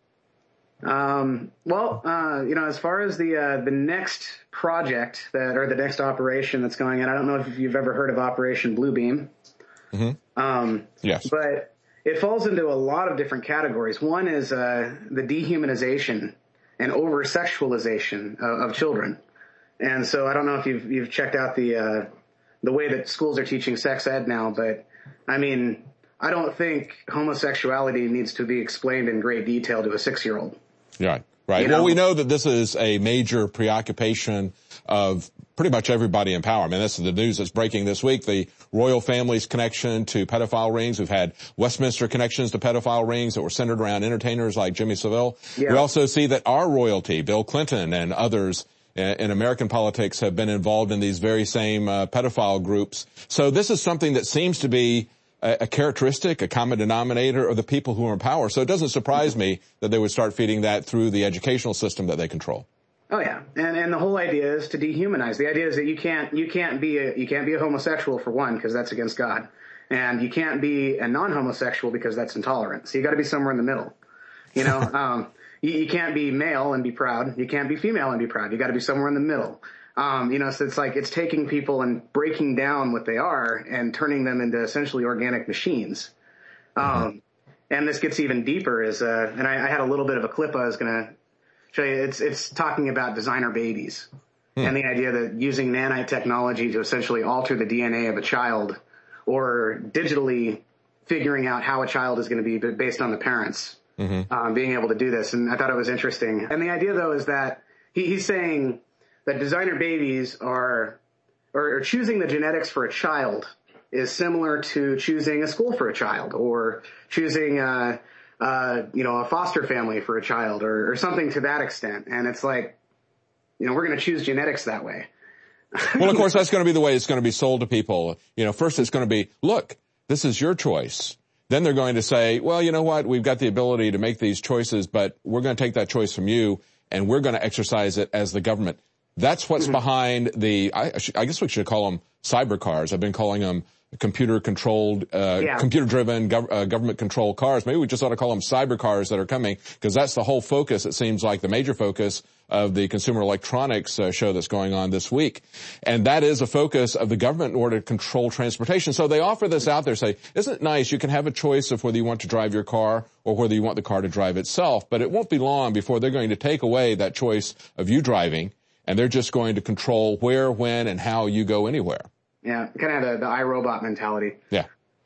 Um, well, uh, you know, as far as the, uh, the next project that, or the next operation that's going on, I don't know if you've ever heard of Operation Bluebeam. Mm-hmm. Um, yes. But it falls into a lot of different categories. One is, uh, the dehumanization and over-sexualization of, of children. And so I don't know if you've, you've checked out the, uh, the way that schools are teaching sex ed now, but I mean, I don't think homosexuality needs to be explained in great detail to a six-year-old. Right, Right. You Well, know? we know that this is a major preoccupation of pretty much everybody in power. I mean, this is the news that's breaking this week. The royal family's connection to pedophile rings. We've had Westminster connections to pedophile rings that were centered around entertainers like Jimmy Savile. Yeah. We also see that our royalty, Bill Clinton and others in American politics, have been involved in these very same uh, pedophile groups. So this is something that seems to be a, a characteristic, a common denominator of the people who are in power. So it doesn't surprise me that they would start feeding that through the educational system that they control. Oh yeah, and and the whole idea is to dehumanize. The idea is that you can't you can't be a you can't be a homosexual for one, because that's against God, and you can't be a non-homosexual because that's intolerant. So you got to be somewhere in the middle. You know, um, you, you can't be male and be proud. You can't be female and be proud. You got to be somewhere in the middle. Um, you know, so it's like it's taking people and breaking down what they are and turning them into essentially organic machines. Um, mm-hmm. And this gets even deeper. Is uh, and I, I had a little bit of a clip I was gonna. It's it's talking about designer babies hmm. and the idea that using nanite technology to essentially alter the D N A of a child, or digitally figuring out how a child is going to be based on the parents, mm-hmm. um, being able to do this. And I thought it was interesting. And the idea, though, is that he, he's saying that designer babies are, or, or choosing the genetics for a child is similar to choosing a school for a child, or choosing uh Uh, you know, a foster family for a child, or, or something to that extent. And it's like, you know, we're going to choose genetics that way. Well, of course, that's going to be the way it's going to be sold to people. You know, first it's going to be, look, this is your choice. Then they're going to say, well, you know what? We've got the ability to make these choices, but we're going to take that choice from you, and we're going to exercise it as the government. That's what's mm-hmm. behind the, I, I guess we should call them cyber cars. I've been calling them computer-controlled, uh, yeah. computer-driven, gov- uh, government-controlled cars. Maybe we just ought to call them cyber cars that are coming, because that's the whole focus, it seems like, the major focus of the Consumer Electronics uh, show that's going on this week. And that is a focus of the government in order to control transportation. So they offer this out there, say, isn't it nice? You can have a choice of whether you want to drive your car or whether you want the car to drive itself. But it won't be long before they're going to take away that choice of you driving, and they're just going to control where, when, and how you go anywhere. Yeah, kind of the, the iRobot mentality. Yeah.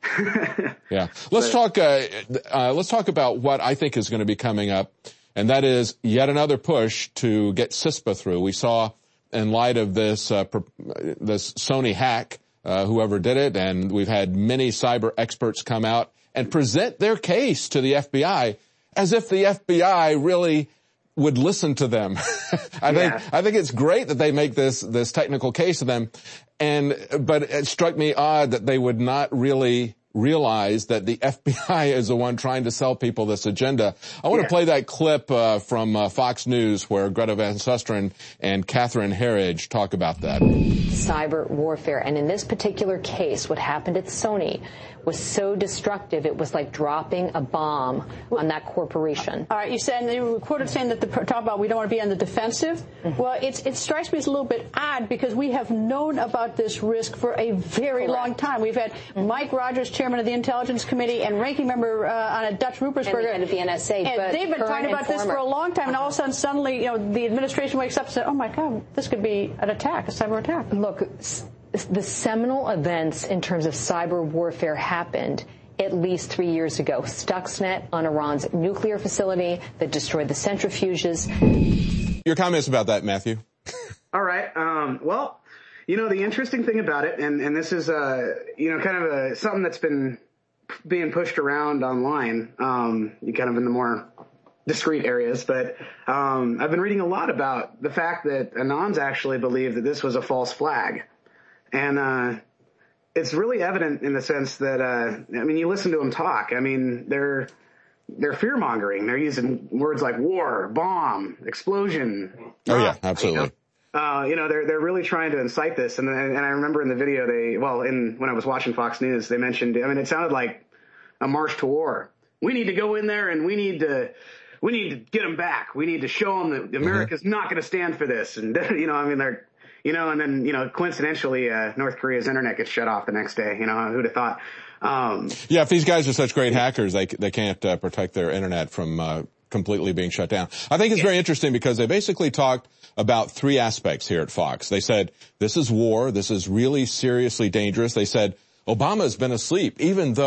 Yeah. Let's but, talk, uh, uh, let's talk about what I think is going to be coming up, and that is yet another push to get CISPA through. We saw, in light of this, uh, this Sony hack, uh, whoever did it, and we've had many cyber experts come out and present their case to the F B I as if the F B I really would listen to them. I think, yeah. I think it's great that they make this, this technical case of them. And, but it struck me odd that they would not really realize that the F B I is the one trying to sell people this agenda. I want yeah. to play that clip, uh, from, uh, Fox News where Greta Van Susteren and Catherine Herridge talk about that. Cyber warfare. And in this particular case, what happened at Sony was so destructive, it was like dropping a bomb on that corporation. All right, you said, and they were quoted saying that the talk about we don't want to be on the defensive. Mm-hmm. Well, it's, it strikes me as a little bit odd, because we have known about this risk for a very Correct. long time. We've had mm-hmm. Mike Rogers, chairman of the Intelligence Committee, and ranking member uh, on a Dutch Ruppersberger, and, and the N S A. And but they've been talking about this for a long time, and all of a sudden, suddenly, you know, the administration wakes up and says, "Oh my God, this could be an attack, a cyber attack." Look, the seminal events in terms of cyber warfare happened at least three years ago. Stuxnet on Iran's nuclear facility that destroyed the centrifuges. Your comments about that, Matthew? All right. Um, well, you know, the interesting thing about it, and, and this is, uh, you know, kind of a, something that's been being pushed around online, um, kind of in the more discrete areas, but um, I've been reading a lot about the fact that Anons actually believed that this was a false flag. And uh it's really evident in the sense that, uh I mean, you listen to them talk. I mean, they're they're fear-mongering. They're using words like war, bomb, explosion. Oh, yeah, absolutely. You know, uh, you know they're they're really trying to incite this. And, and I remember in the video, they, well, in when I was watching Fox News, they mentioned, I mean, it sounded like a march to war. We need to go in there and we need to we need to get them back. We need to show them that America's mm-hmm. not going to stand for this. And, you know, I mean, they're, You know, and then, you know, coincidentally, uh, North Korea's internet gets shut off the next day. You know, who'd have thought? Um, yeah, if these guys are such great hackers, they they can't uh, protect their internet from uh, completely being shut down. I think it's yeah. very interesting because they basically talked about three aspects here at Fox. They said, this is war. This is really seriously dangerous. They said, Obama's been asleep, even though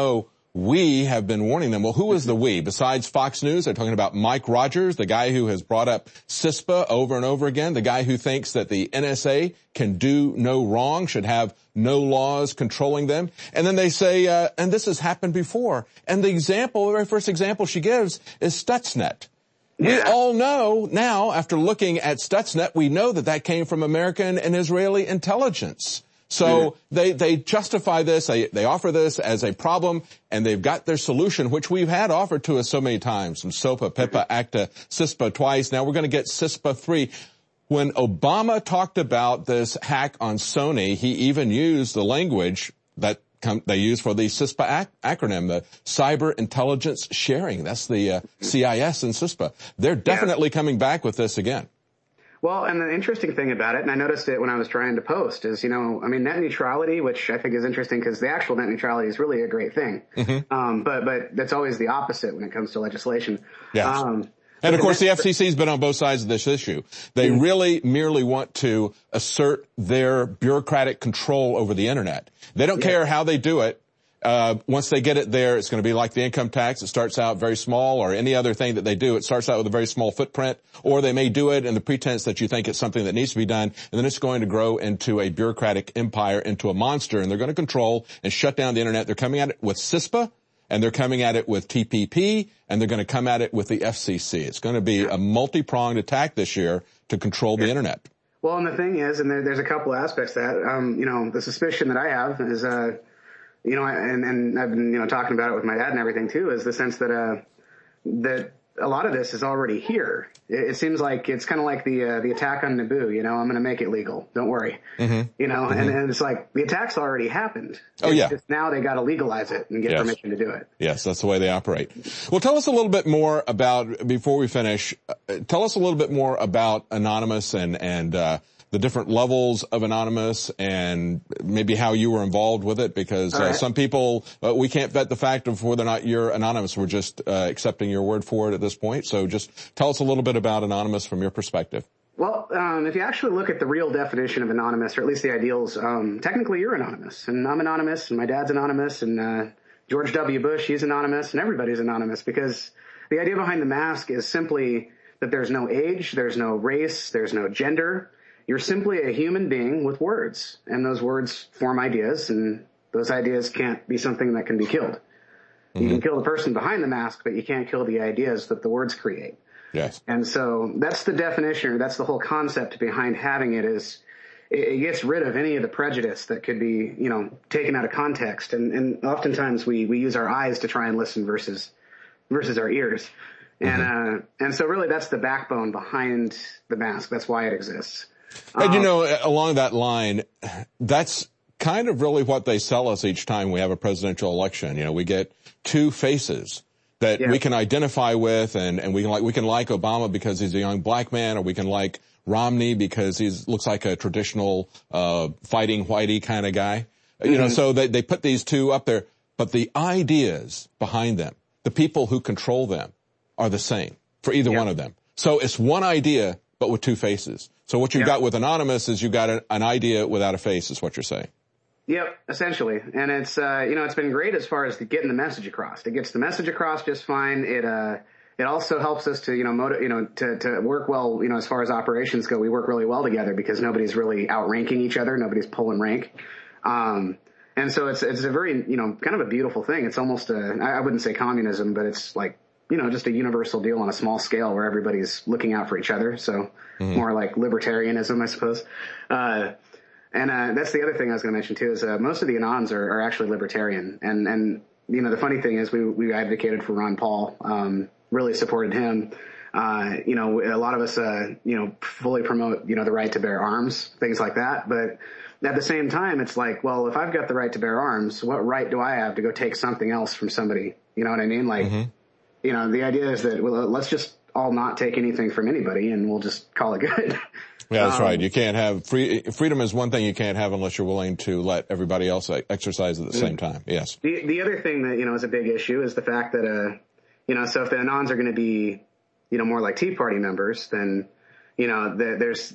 we have been warning them. Well, who is the we? Besides Fox News, they're talking about Mike Rogers, the guy who has brought up CISPA over and over again, the guy who thinks that the N S A can do no wrong, should have no laws controlling them. And then they say, uh, and this has happened before. And the example, the very first example she gives is Stuxnet. Yeah. We all know now, after looking at Stuxnet, we know that that came from American and Israeli intelligence. So mm-hmm. they, they justify this, they, they offer this as a problem, and they've got their solution, which we've had offered to us so many times, from SOPA, PIPA, ACTA, CISPA twice. Now we're going to get CISPA three. When Obama talked about this hack on Sony, he even used the language that come, they use for the CISPA ac- acronym, the Cyber Intelligence Sharing. That's the uh, C I S and CISPA. They're definitely yeah. coming back with this again. Well, and the interesting thing about it, and I noticed it when I was trying to post, is, you know, I mean, net neutrality, which I think is interesting because the actual net neutrality is really a great thing. Mm-hmm. Um, but, but that's always the opposite when it comes to legislation. Yes. Um, and of course, the F C C's been on both sides of this issue. They mm-hmm. really merely want to assert their bureaucratic control over the internet. They don't yeah. care how they do it. Uh, once they get it there, it's going to be like the income tax. It starts out very small, or any other thing that they do. It starts out with a very small footprint, or they may do it in the pretense that you think it's something that needs to be done, and then it's going to grow into a bureaucratic empire, into a monster, and they're going to control and shut down the internet. They're coming at it with CISPA, and they're coming at it with T P P, and they're going to come at it with the F C C. It's going to be a multi-pronged attack this year to control the internet. Well, and the thing is, and there, there's a couple of aspects to that. Um, you know, the suspicion that I have is, uh, you know, and, and I've been, you know, talking about it with my dad and everything too, is the sense that, uh, that a lot of this is already here. It, it seems like it's kind of like the, uh, the attack on Naboo, you know, I'm going to make it legal. Don't worry. Mm-hmm. You know, mm-hmm. and, and it's like the attack's already happened. Oh, it's yeah. Just now they got to legalize it and get yes. permission to do it. Yes, that's the way they operate. Well, tell us a little bit more about, before we finish, uh, tell us a little bit more about Anonymous and, and, uh, the different levels of Anonymous and maybe how you were involved with it, because uh, right. some people, uh, we can't vet the fact of whether or not you're Anonymous. We're just uh, accepting your word for it at this point. So just tell us a little bit about Anonymous from your perspective. Well, um, if you actually look at the real definition of Anonymous, or at least the ideals, um, technically you're Anonymous, and I'm Anonymous, and my dad's Anonymous, and uh, George W. Bush, he's Anonymous, and everybody's Anonymous, because the idea behind the mask is simply that there's no age, there's no race, there's no gender. You're simply a human being with words, and those words form ideas, and those ideas can't be something that can be killed. Mm-hmm. You can kill the person behind the mask, but you can't kill the ideas that the words create. Yes. And so that's the definition, or that's the whole concept behind having it, is it, it gets rid of any of the prejudice that could be, you know, taken out of context. And, and oftentimes we, we use our eyes to try and listen versus, versus our ears. Mm-hmm. And, uh, and so really that's the backbone behind the mask. That's why it exists. And, you know, along that line, that's kind of really what they sell us each time we have a presidential election. You know, we get two faces that yeah. we can identify with, and, and we can like, we can like Obama because he's a young black man, or we can like Romney because he looks like a traditional, uh, fighting whitey kind of guy. Mm-hmm. You know, so they, they put these two up there, but the ideas behind them, the people who control them, are the same for either yeah. one of them. So it's one idea, but with two faces. So what you've yep. got with Anonymous is you've got a, an idea without a face, is what you're saying. Yep, essentially. And it's, uh, you know, it's been great as far as the getting the message across. It gets the message across just fine. It, uh, it also helps us to, you know, motiv- you know, to, to work well, you know, as far as operations go, we work really well together because nobody's really outranking each other. Nobody's pulling rank. Um, and so it's, it's a very, you know, kind of a beautiful thing. It's almost a, I wouldn't say communism, but it's like, you know, just a universal deal on a small scale where everybody's looking out for each other. So mm-hmm. more like libertarianism, I suppose. Uh, and, uh, that's the other thing I was going to mention too, is, uh, most of the Anons are, are actually libertarian. And, and, you know, the funny thing is we, we advocated for Ron Paul, um, really supported him. Uh, you know, a lot of us, uh, you know, fully promote, you know, the right to bear arms, things like that. But at the same time, it's like, well, if I've got the right to bear arms, what right do I have to go take something else from somebody? You know what I mean? Like, mm-hmm. you know, the idea is that, well, let's just all not take anything from anybody and we'll just call it good. Yeah, that's um, right. You can't have free, freedom is one thing you can't have unless you're willing to let everybody else exercise at the same time. Yes. The, the other thing that, you know, is a big issue is the fact that, uh, you know, so if the Anons are going to be, you know, more like Tea Party members, then, you know, the, there's,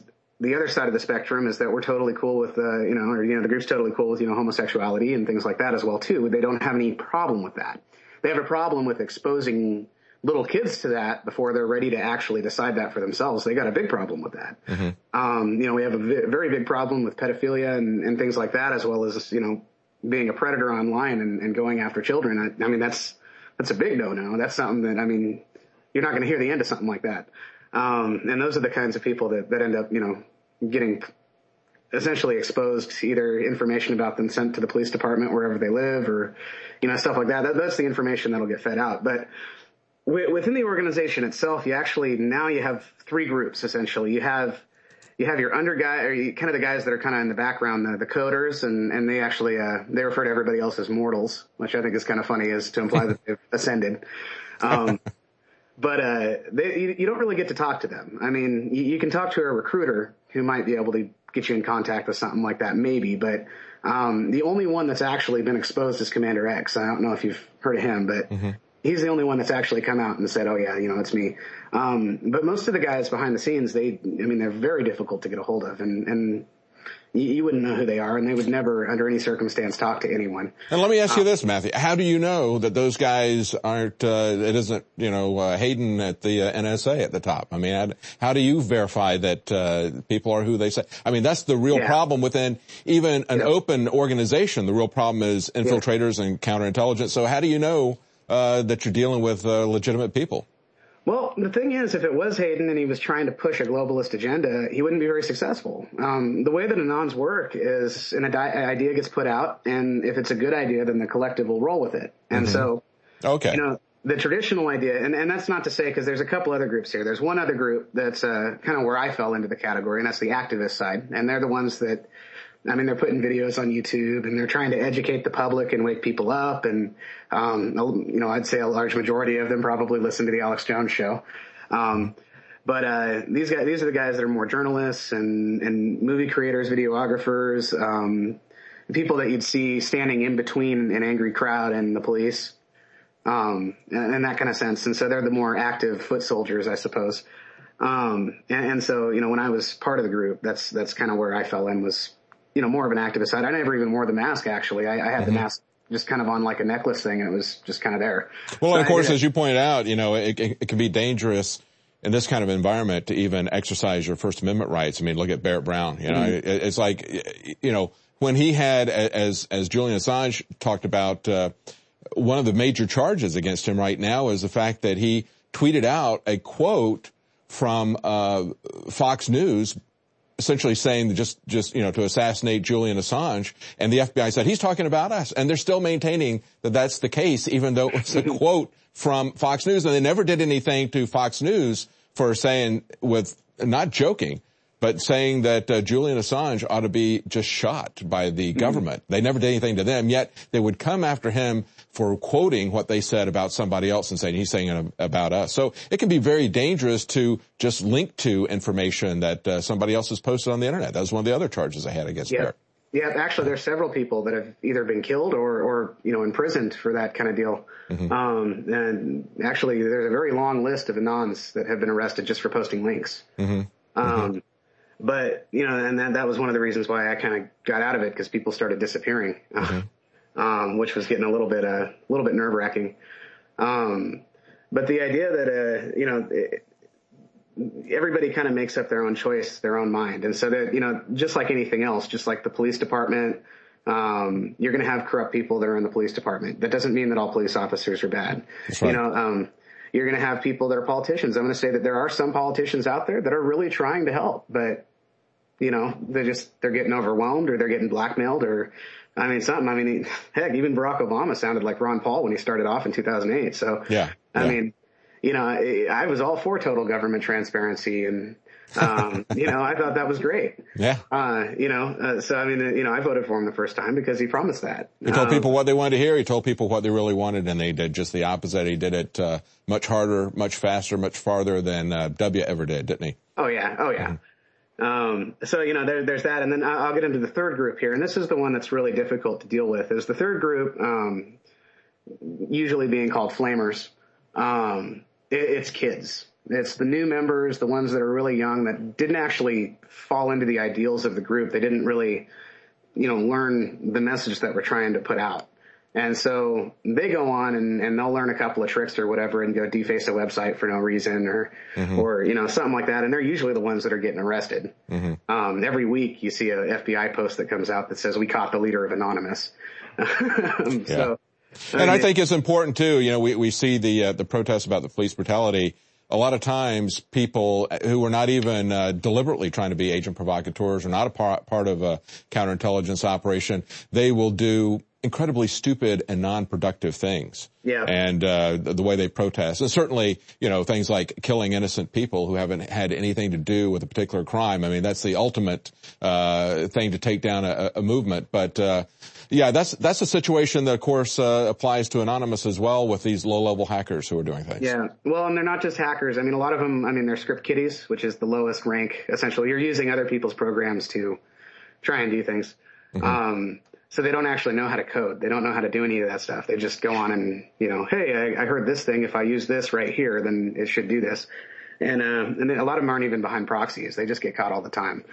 the other side of the spectrum is that we're totally cool with, uh, you know, or, you know, the group's totally cool with, you know, homosexuality and things like that as well, too. They don't have any problem with that. They have a problem with exposing little kids to that before they're ready to actually decide that for themselves. They got a big problem with that. Mm-hmm. Um, you know, we have a v- very big problem with pedophilia and, and things like that, as well as, you know, being a predator online and, and going after children. I, I mean, that's, that's a big no-no. That's something that, I mean, you're not going to hear the end of something like that. Um, and those are the kinds of people that, that end up, you know, getting essentially exposed to either information about them sent to the police department wherever they live or, you know, stuff like that. that that's the information that'll get fed out. But within the organization itself, you actually, now you have three groups, essentially. You have, you have your under guy, or you, kind of the guys that are kind of in the background, the, the coders, and, and they actually, uh, they refer to everybody else as mortals, which I think is kind of funny, is to imply that they've ascended. Um, but, uh, they, you, you don't really get to talk to them. I mean, you, you can talk to a recruiter who might be able to get you in contact with something like that, maybe, but, um, the only one that's actually been exposed is Commander X. I don't know if you've heard of him, but, mm-hmm. He's the only one that's actually come out and said, oh, yeah, you know, it's me. Um, but most of the guys behind the scenes, they, I mean, they're very difficult to get a hold of. And, and you, you wouldn't know who they are, and they would never, under any circumstance, talk to anyone. And let me ask um, you this, Matthew. How do you know that those guys aren't, uh, it isn't, you know, uh, Hayden at the uh, N S A at the top? I mean, how, how do you verify that uh, people are who they say? I mean, that's the real yeah. problem within even an yeah. open organization. The real problem is infiltrators yeah. and counterintelligence. So how do you know Uh, that you're dealing with uh, legitimate people? Well, the thing is, if it was Hayden and he was trying to push a globalist agenda, he wouldn't be very successful. Um, the way that Anons work is an idea gets put out, and if it's a good idea, then the collective will roll with it. And mm-hmm. so, okay. you know, the traditional idea, and, and that's not to say, because there's a couple other groups here. There's one other group that's uh, kind of where I fell into the category, and that's the activist side. And they're the ones that, I mean, they're putting videos on YouTube and they're trying to educate the public and wake people up. And, um, you know, I'd say a large majority of them probably listen to the Alex Jones show. Um, but, uh, these guys, these are the guys that are more journalists and, and movie creators, videographers, um, people that you'd see standing in between an angry crowd and the police, um, in that kind of sense. And so they're the more active foot soldiers, I suppose. Um, and, and so, you know, when I was part of the group, that's, that's kind of where I fell in, was, you know, more of an activist side. I never even wore the mask, actually. I, I had mm-hmm. the mask just kind of on like a necklace thing, and it was just kind of there. Well, so of course, I, as you pointed out, you know, it, it, it can be dangerous in this kind of environment to even exercise your First Amendment rights. I mean, look at Barrett Brown. You know, mm-hmm. it, it's like, you know, when he had, as as Julian Assange talked about, uh, one of the major charges against him right now is the fact that he tweeted out a quote from uh Fox News, essentially saying just, just, you know, to assassinate Julian Assange. And the F B I said, he's talking about us. And they're still maintaining that that's the case, even though it was a quote from Fox News. And they never did anything to Fox News for saying, with, not joking, but saying that uh, Julian Assange ought to be just shot by the mm-hmm. government. They never did anything to them, yet they would come after him for quoting what they said about somebody else and saying he's saying it about us. So it can be very dangerous to just link to information that uh, somebody else has posted on the internet. That was one of the other charges I had against yeah. Barrett. Yeah, actually, there's several people that have either been killed or, or you know, imprisoned for that kind of deal. Mm-hmm. Um, and actually, there's a very long list of Anons that have been arrested just for posting links. Mm-hmm. Um, mm-hmm. But, you know, and that, that was one of the reasons why I kind of got out of it, because people started disappearing, mm-hmm. um, which was getting a little bit, uh, a little bit nerve wracking. Um, but the idea that, uh, you know, it, everybody kind of makes up their own choice, their own mind. And so that, you know, just like anything else, just like the police department, um, you're going to have corrupt people that are in the police department. That doesn't mean that all police officers are bad. That's right. You know, um, you're going to have people that are politicians. I'm going to say that there are some politicians out there that are really trying to help, but, you know, they're just, they're getting overwhelmed, or they're getting blackmailed, or, I mean, something. I mean, heck, even Barack Obama sounded like Ron Paul when he started off in two thousand eight. So, yeah, I yeah. mean, you know, I, I was all for total government transparency, and, um, you know, I thought that was great. Yeah. Uh, you know, uh, so, I mean, you know, I voted for him the first time because he promised that. He told um, people what they wanted to hear. He told people what they really wanted, and they did just the opposite. He did it, uh, much harder, much faster, much farther than, uh, W ever did, didn't he? Oh, yeah. Oh, yeah. Mm-hmm. Um, so, you know, there, there's that. And then I'll get into the third group here. And this is the one that's really difficult to deal with, is the third group, um, usually being called flamers. Um, it, it's kids. It's the new members, the ones that are really young that didn't actually fall into the ideals of the group. They didn't really, you know, learn the message that we're trying to put out. And so they go on and, and they'll learn a couple of tricks or whatever and go deface a website for no reason or, mm-hmm. or, you know, something like that. And they're usually the ones that are getting arrested. Mm-hmm. Um, every week you see a F B I post that comes out that says, we caught the leader of Anonymous. yeah. So, and I, mean, I think it's important too, you know, we, we see the, uh, the protests about the police brutality. A lot of times people who are not even uh, deliberately trying to be agent provocateurs or not a part, part of a counterintelligence operation, they will do incredibly stupid and non-productive things. Yeah. And uh the, the way they protest. And certainly, you know, things like killing innocent people who haven't had anything to do with a particular crime. I mean, that's the ultimate uh thing to take down a, a movement. But uh yeah, that's that's a situation that, of course, uh applies to Anonymous as well with these low-level hackers who are doing things. Yeah. Well, and they're not just hackers. I mean, a lot of them, I mean, they're script kiddies, which is the lowest rank, essentially. You're using other people's programs to try and do things. Mm-hmm. Um So they don't actually know how to code. They don't know how to do any of that stuff. They just go on and, you know, hey, I, I heard this thing. If I use this right here, then it should do this. And, uh, and then a lot of them aren't even behind proxies. They just get caught all the time.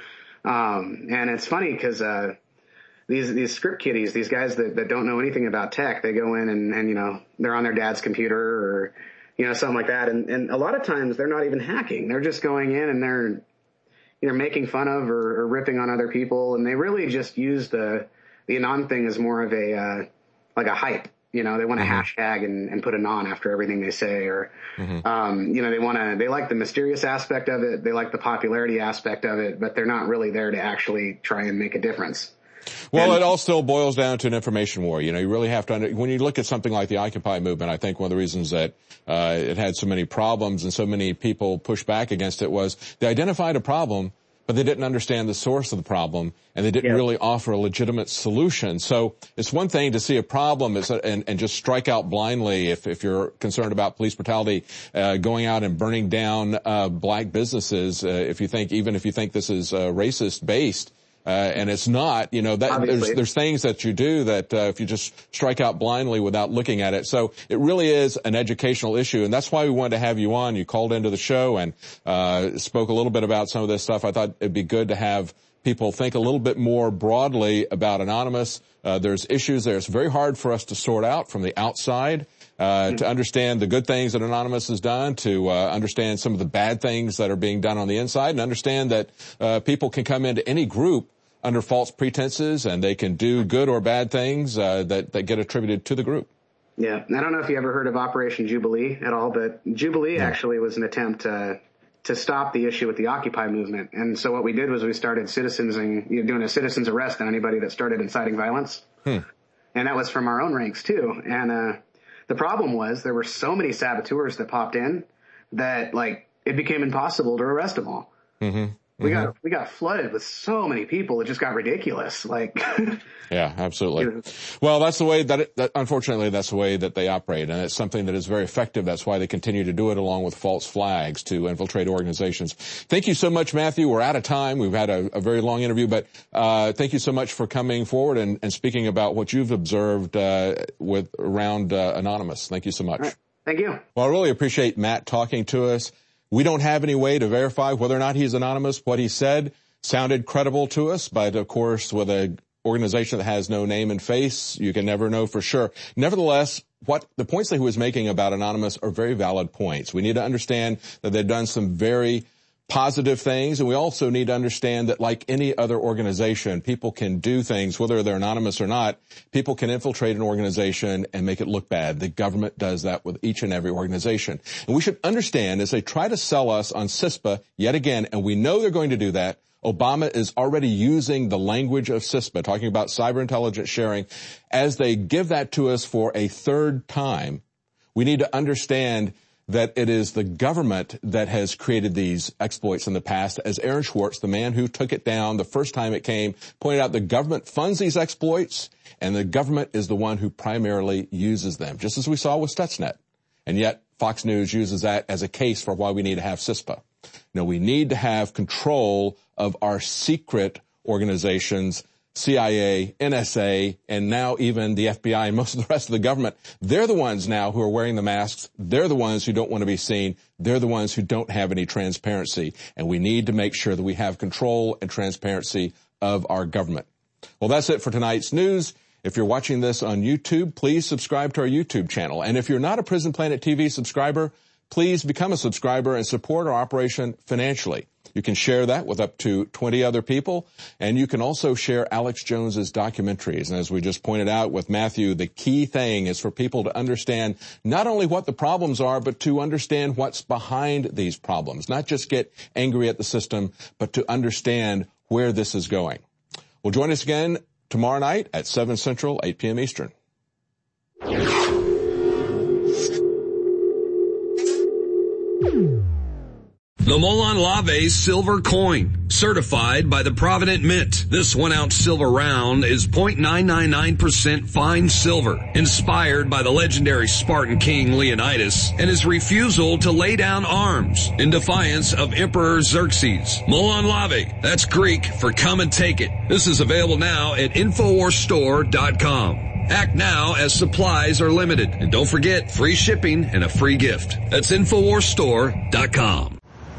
Um, and it's funny because, uh, these, these script kiddies, these guys that, that don't know anything about tech, they go in and, and, you know, they're on their dad's computer or, you know, something like that. And, and a lot of times they're not even hacking. They're just going in and they're, you know, making fun of or, or ripping on other people. And they really just use the, The Anon thing is more of a, uh, like a hype. You know, they want to mm-hmm. hashtag and, and put Anon after everything they say or, mm-hmm. um, you know, they want to, they like the mysterious aspect of it. They like the popularity aspect of it, but they're not really there to actually try and make a difference. Well, and it all still boils down to an information war. You know, you really have to, under, when you look at something like the Occupy movement, I think one of the reasons that, uh, it had so many problems and so many people pushed back against it was they identified a problem, but they didn't understand the source of the problem, and they didn't yeah. really offer a legitimate solution. So it's one thing to see a problem and, and just strike out blindly if, if you're concerned about police brutality, uh, going out and burning down uh, black businesses. Uh, if you think, even if you think this is uh, racist based. Uh, and it's not, you know, that there's, there's things that you do that, uh, if you just strike out blindly without looking at it. So it really is an educational issue. And that's why we wanted to have you on. You called into the show and, uh, spoke a little bit about some of this stuff. I thought it'd be good to have people think a little bit more broadly about Anonymous. Uh, there's issues there. It's very hard for us to sort out from the outside. Uh, to understand the good things that Anonymous has done, to uh, understand some of the bad things that are being done on the inside, and understand that uh, people can come into any group under false pretenses, and they can do good or bad things uh, that, that get attributed to the group. Yeah, I don't know if you ever heard of Operation Jubilee at all, but Jubilee yeah. actually was an attempt to to stop the issue with the Occupy movement. And so what we did was we started citizensing, you know, doing a citizen's arrest on anybody that started inciting violence. Hmm. And that was from our own ranks, too. And uh the problem was there were so many saboteurs that popped in that, like, it became impossible to arrest them all. Mm-hmm. We mm-hmm. got we got flooded with so many people. It just got ridiculous. Like, yeah, absolutely. You know. Well, that's the way that, it, that unfortunately that's the way that they operate, and it's something that is very effective. That's why they continue to do it, along with false flags to infiltrate organizations. Thank you so much, Matthew. We're out of time. We've had a, a very long interview, but uh thank you so much for coming forward and, and speaking about what you've observed uh with around uh, Anonymous. Thank you so much. Right. Thank you. Well, I really appreciate Matt talking to us. We don't have any way to verify whether or not he's anonymous. What he said sounded credible to us, but of course, with an organization that has no name and face, you can never know for sure. Nevertheless, what the points that he was making about Anonymous are very valid points. We need to understand that they've done some very positive things, and we also need to understand that, like any other organization, people can do things, whether they're anonymous or not. People can infiltrate an organization and make it look bad. The government does that with each and every organization. And we should understand, as they try to sell us on CISPA yet again, and we know they're going to do that, Obama is already using the language of CISPA, talking about cyber intelligence sharing. As they give that to us for a third time, we need to understand that it is the government that has created these exploits in the past. As Aaron Swartz, the man who took it down the first time it came, pointed out, the government funds these exploits, and the government is the one who primarily uses them, just as we saw with Stuxnet. And yet Fox News uses that as a case for why we need to have CISPA. No, we need to have control of our secret organizations C I A, N S A, and now even the F B I and most of the rest of the government, they're the ones now who are wearing the masks. They're the ones who don't want to be seen. They're the ones who don't have any transparency. And we need to make sure that we have control and transparency of our government. Well, that's it for tonight's news. If you're watching this on YouTube, please subscribe to our YouTube channel. And if you're not a Prison Planet T V subscriber, please become a subscriber and support our operation financially. You can share that with up to twenty other people, and you can also share Alex Jones's documentaries. And as we just pointed out with Matthew, the key thing is for people to understand not only what the problems are, but to understand what's behind these problems. Not just get angry at the system, but to understand where this is going. Well, join us again tomorrow night at seven Central, eight p.m. Eastern. The Molon Lave Silver Coin, certified by the Provident Mint. This one-ounce silver round is zero point nine nine nine percent fine silver, inspired by the legendary Spartan king Leonidas and his refusal to lay down arms in defiance of Emperor Xerxes. Molon Lave, that's Greek for come and take it. This is available now at Infowars Store dot com. Act now as supplies are limited. And don't forget, free shipping and a free gift. That's Infowars Store dot com.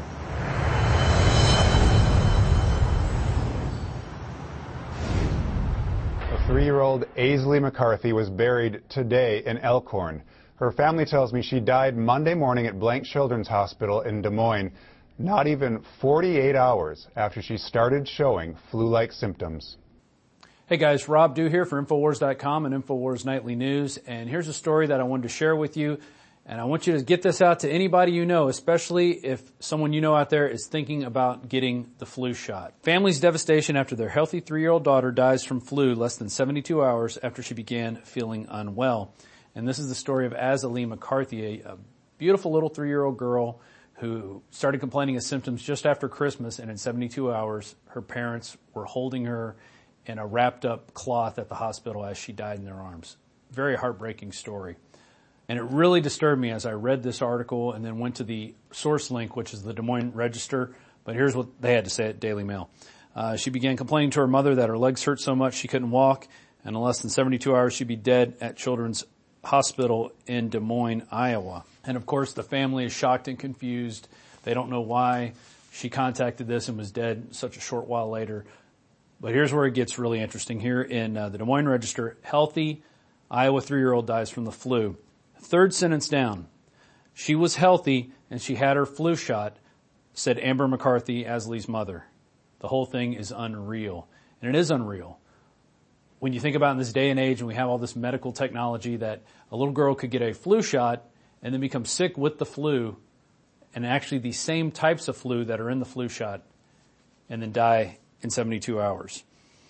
Three-year-old Aisley McCarthy was buried today in Elkhorn. Her family tells me she died Monday morning at Blank Children's Hospital in Des Moines, not even forty-eight hours after she started showing flu-like symptoms. Hey guys, Rob Dew here for Infowars dot com and Infowars Nightly News, and here's a story that I wanted to share with you, and I want you to get this out to anybody you know, especially if someone you know out there is thinking about getting the flu shot. Family's devastation after their healthy three-year-old daughter dies from flu less than seventy-two hours after she began feeling unwell. And this is the story of Azalee McCarthy, a, a beautiful little three-year-old girl who started complaining of symptoms just after Christmas, and in seventy-two hours, her parents were holding her in a wrapped-up cloth at the hospital as she died in their arms. Very heartbreaking story. And it really disturbed me as I read this article and then went to the source link, which is the Des Moines Register. But here's what they had to say at Daily Mail. Uh, she began complaining to her mother that her legs hurt so much she couldn't walk, and in less than seventy-two hours she'd be dead at Children's Hospital in Des Moines, Iowa. And of course the family is shocked and confused. They don't know why she contacted this and was dead such a short while later. But here's where it gets really interesting. Here in uh, the Des Moines Register, healthy Iowa three-year-old dies from the flu. Third sentence down. She was healthy and she had her flu shot, said Amber McCarthy, Azaalee's mother. The whole thing is unreal. And it is unreal. When you think about in this day and age and we have all this medical technology that a little girl could get a flu shot and then become sick with the flu, and actually the same types of flu that are in the flu shot, and then die in seventy-two hours.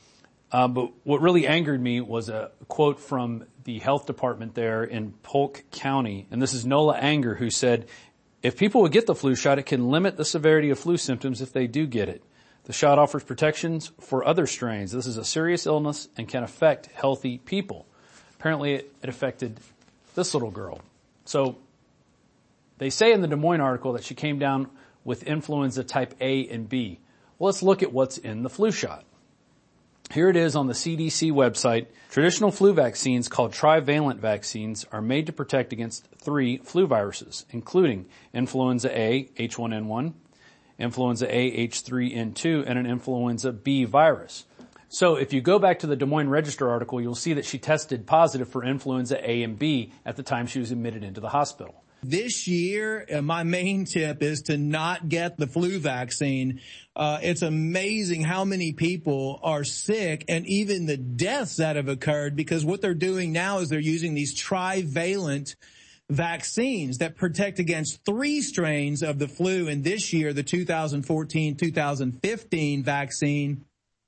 Uh, but what really angered me was a quote from the health department there in Polk County. And this is Nola Anger, who said, if people would get the flu shot, it can limit the severity of flu symptoms if they do get it. The shot offers protections for other strains. This is a serious illness and can affect healthy people. Apparently it, it affected this little girl. So they say in the Des Moines article that she came down with influenza type A and B. Well, let's look at what's in the flu shot. Here it is on the C D C website. Traditional flu vaccines called trivalent vaccines are made to protect against three flu viruses, including influenza A, H one N one, influenza A, H three N two, and an influenza B virus. So if you go back to the Des Moines Register article, you'll see that she tested positive for influenza A and B at the time she was admitted into the hospital. This year, uh, my main tip is to not get the flu vaccine. Uh, it's amazing how many people are sick and even the deaths that have occurred, because what they're doing now is they're using these trivalent vaccines that protect against three strains of the flu. And this year, the two thousand fourteen two thousand fifteen vaccine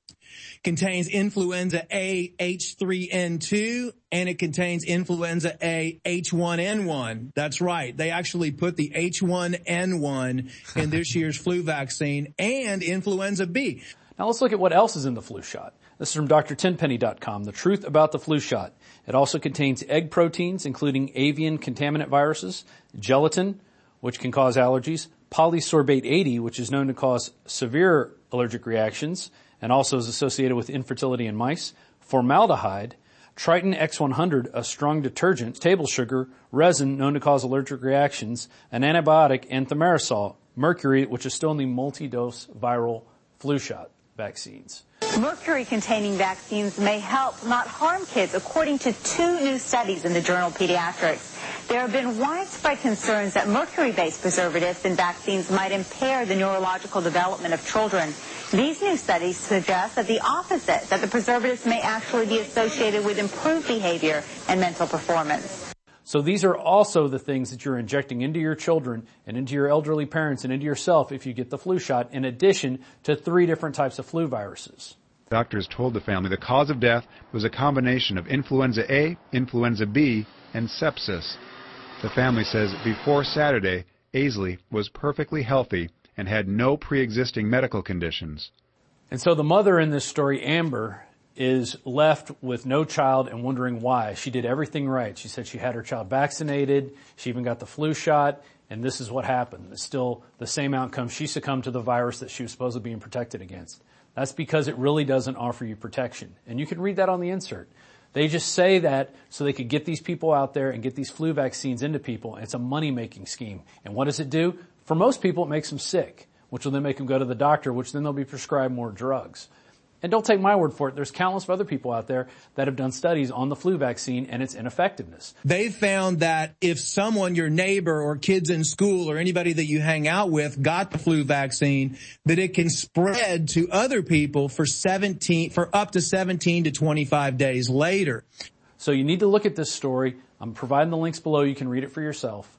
contains influenza A, H three N two, and it contains influenza A, H one N one. That's right. They actually put the H one N one in this year's flu vaccine, and influenza B. Now let's look at what else is in the flu shot. This is from D R tenpenny dot com, the truth about the flu shot. It also contains egg proteins, including avian contaminant viruses, gelatin, which can cause allergies, polysorbate eighty, which is known to cause severe allergic reactions, and also is associated with infertility in mice, formaldehyde, Triton X one hundred, a strong detergent, table sugar, resin known to cause allergic reactions, an antibiotic, and thimerosal, mercury, which is still in the multi-dose viral flu shot vaccines. Mercury-containing vaccines may help, not harm kids, according to two new studies in the journal Pediatrics. There have been widespread concerns that mercury-based preservatives in vaccines might impair the neurological development of children. These new studies suggest that the opposite, that the preservatives may actually be associated with improved behavior and mental performance. So these are also the things that you're injecting into your children and into your elderly parents and into yourself if you get the flu shot, in addition to three different types of flu viruses. Doctors told the family the cause of death was a combination of influenza A, influenza B, and sepsis. The family says before Saturday, Aisley was perfectly healthy and had no pre-existing medical conditions. And so the mother in this story, Amber, is left with no child and wondering why. She did everything right. She said she had her child vaccinated. She even got the flu shot. And this is what happened. It's still the same outcome. She succumbed to the virus that she was supposed to be protected against. That's because it really doesn't offer you protection. And you can read that on the insert. They just say that so they could get these people out there and get these flu vaccines into people. It's a money-making scheme. And what does it do? For most people, it makes them sick, which will then make them go to the doctor, which then they'll be prescribed more drugs. And don't take my word for it. There's countless other people out there that have done studies on the flu vaccine and its ineffectiveness. They found that if someone, your neighbor or kids in school or anybody that you hang out with got the flu vaccine, that it can spread to other people for seventeen, for up to seventeen to twenty-five days later. So you need to look at this story. I'm providing the links below. You can read it for yourself.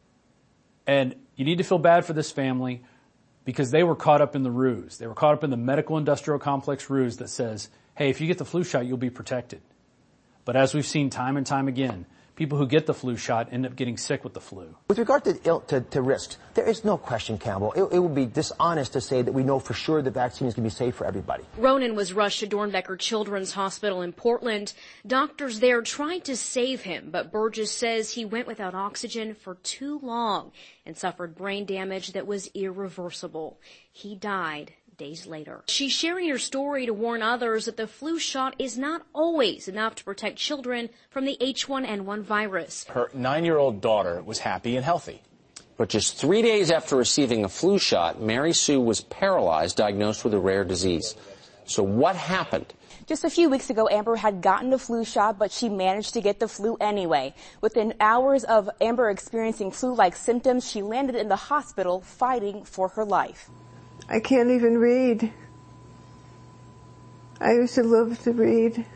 And you need to feel bad for this family, because they were caught up in the ruse. They were caught up in the medical industrial complex ruse that says, hey, if you get the flu shot, you'll be protected. But as we've seen time and time again, people who get the flu shot end up getting sick with the flu. With regard to, Ill, to, to risks, there is no question, Campbell. It, it would be dishonest to say that we know for sure the vaccine is going to be safe for everybody. Ronan was rushed to Dornbecker Children's Hospital in Portland. Doctors there tried to save him, but Burgess says he went without oxygen for too long and suffered brain damage that was irreversible. He died days later. She's sharing her story to warn others that the flu shot is not always enough to protect children from the H one N one virus. Her nine-year-old daughter was happy and healthy. But just three days after receiving a flu shot, Mary Sue was paralyzed, diagnosed with a rare disease. So what happened? Just a few weeks ago, Amber had gotten the flu shot, but she managed to get the flu anyway. Within hours of Amber experiencing flu-like symptoms, she landed in the hospital fighting for her life. I can't even read. I used to love to read.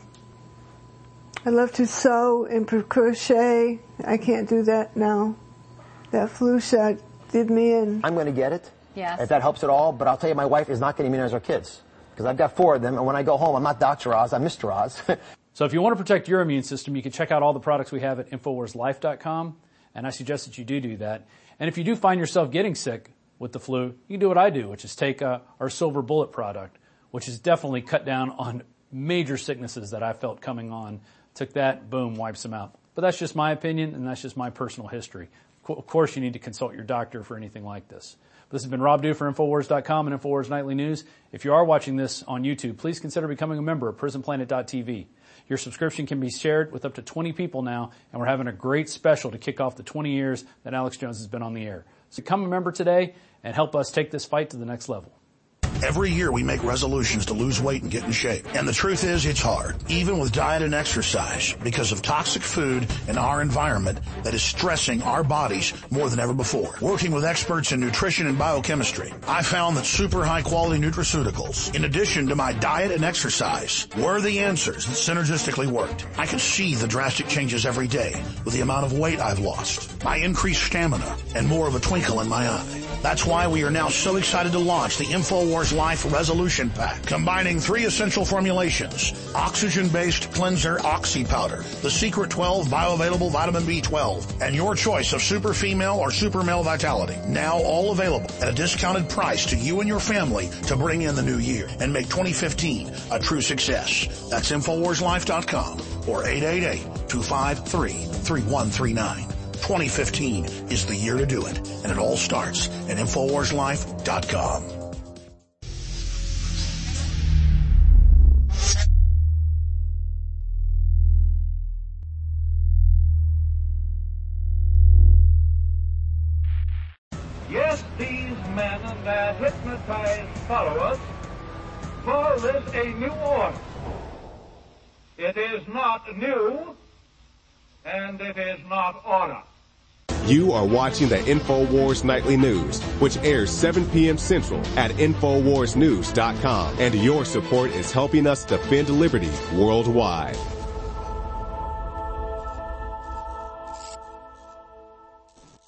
I love to sew and crochet. I can't do that now. That flu shot did me in. I'm going to get it. Yes. If that helps at all, but I'll tell you, my wife is not going to immunize our kids. Because I've got four of them, and when I go home, I'm not Doctor Oz, I'm Mister Oz. So if you want to protect your immune system, you can check out all the products we have at Infowars Life dot com, and I suggest that you do do that. And if you do find yourself getting sick with the flu, you can do what I do, which is take uh, our Silver Bullet product, which has definitely cut down on major sicknesses that I felt coming on. Took that, boom, wipes them out. But that's just my opinion, and that's just my personal history. Of course, you need to consult your doctor for anything like this. This has been Rob Dew for Infowars dot com and Infowars Nightly News. If you are watching this on YouTube, please consider becoming a member of Prison Planet dot T V. Your subscription can be shared with up to twenty people now, and we're having a great special to kick off the twenty years that Alex Jones has been on the air. So become a member today and help us take this fight to the next level. Every year we make resolutions to lose weight and get in shape. And the truth is, it's hard, even with diet and exercise, because of toxic food in our environment that is stressing our bodies more than ever before. Working with experts in nutrition and biochemistry, I found that super high-quality nutraceuticals, in addition to my diet and exercise, were the answers that synergistically worked. I could see the drastic changes every day with the amount of weight I've lost, my increased stamina, and more of a twinkle in my eye. That's why we are now so excited to launch the Infowars Life Resolution Pack, combining three essential formulations: oxygen-based cleanser Oxy Powder, the Secret twelve bioavailable vitamin B twelve, and your choice of super female or super male vitality. Now all available at a discounted price to you and your family to bring in the new year and make twenty fifteen a true success. That's Infowars Life dot com or eight eight eight, two five three, three one three nine. twenty fifteen is the year to do it, and it all starts at Infowars Life dot com. that hypnotized followers call this a new order. It is not new, and it is not order. You are watching the InfoWars Nightly News, which airs seven p.m. Central at Infowars News dot com. And your support is helping us defend liberty worldwide.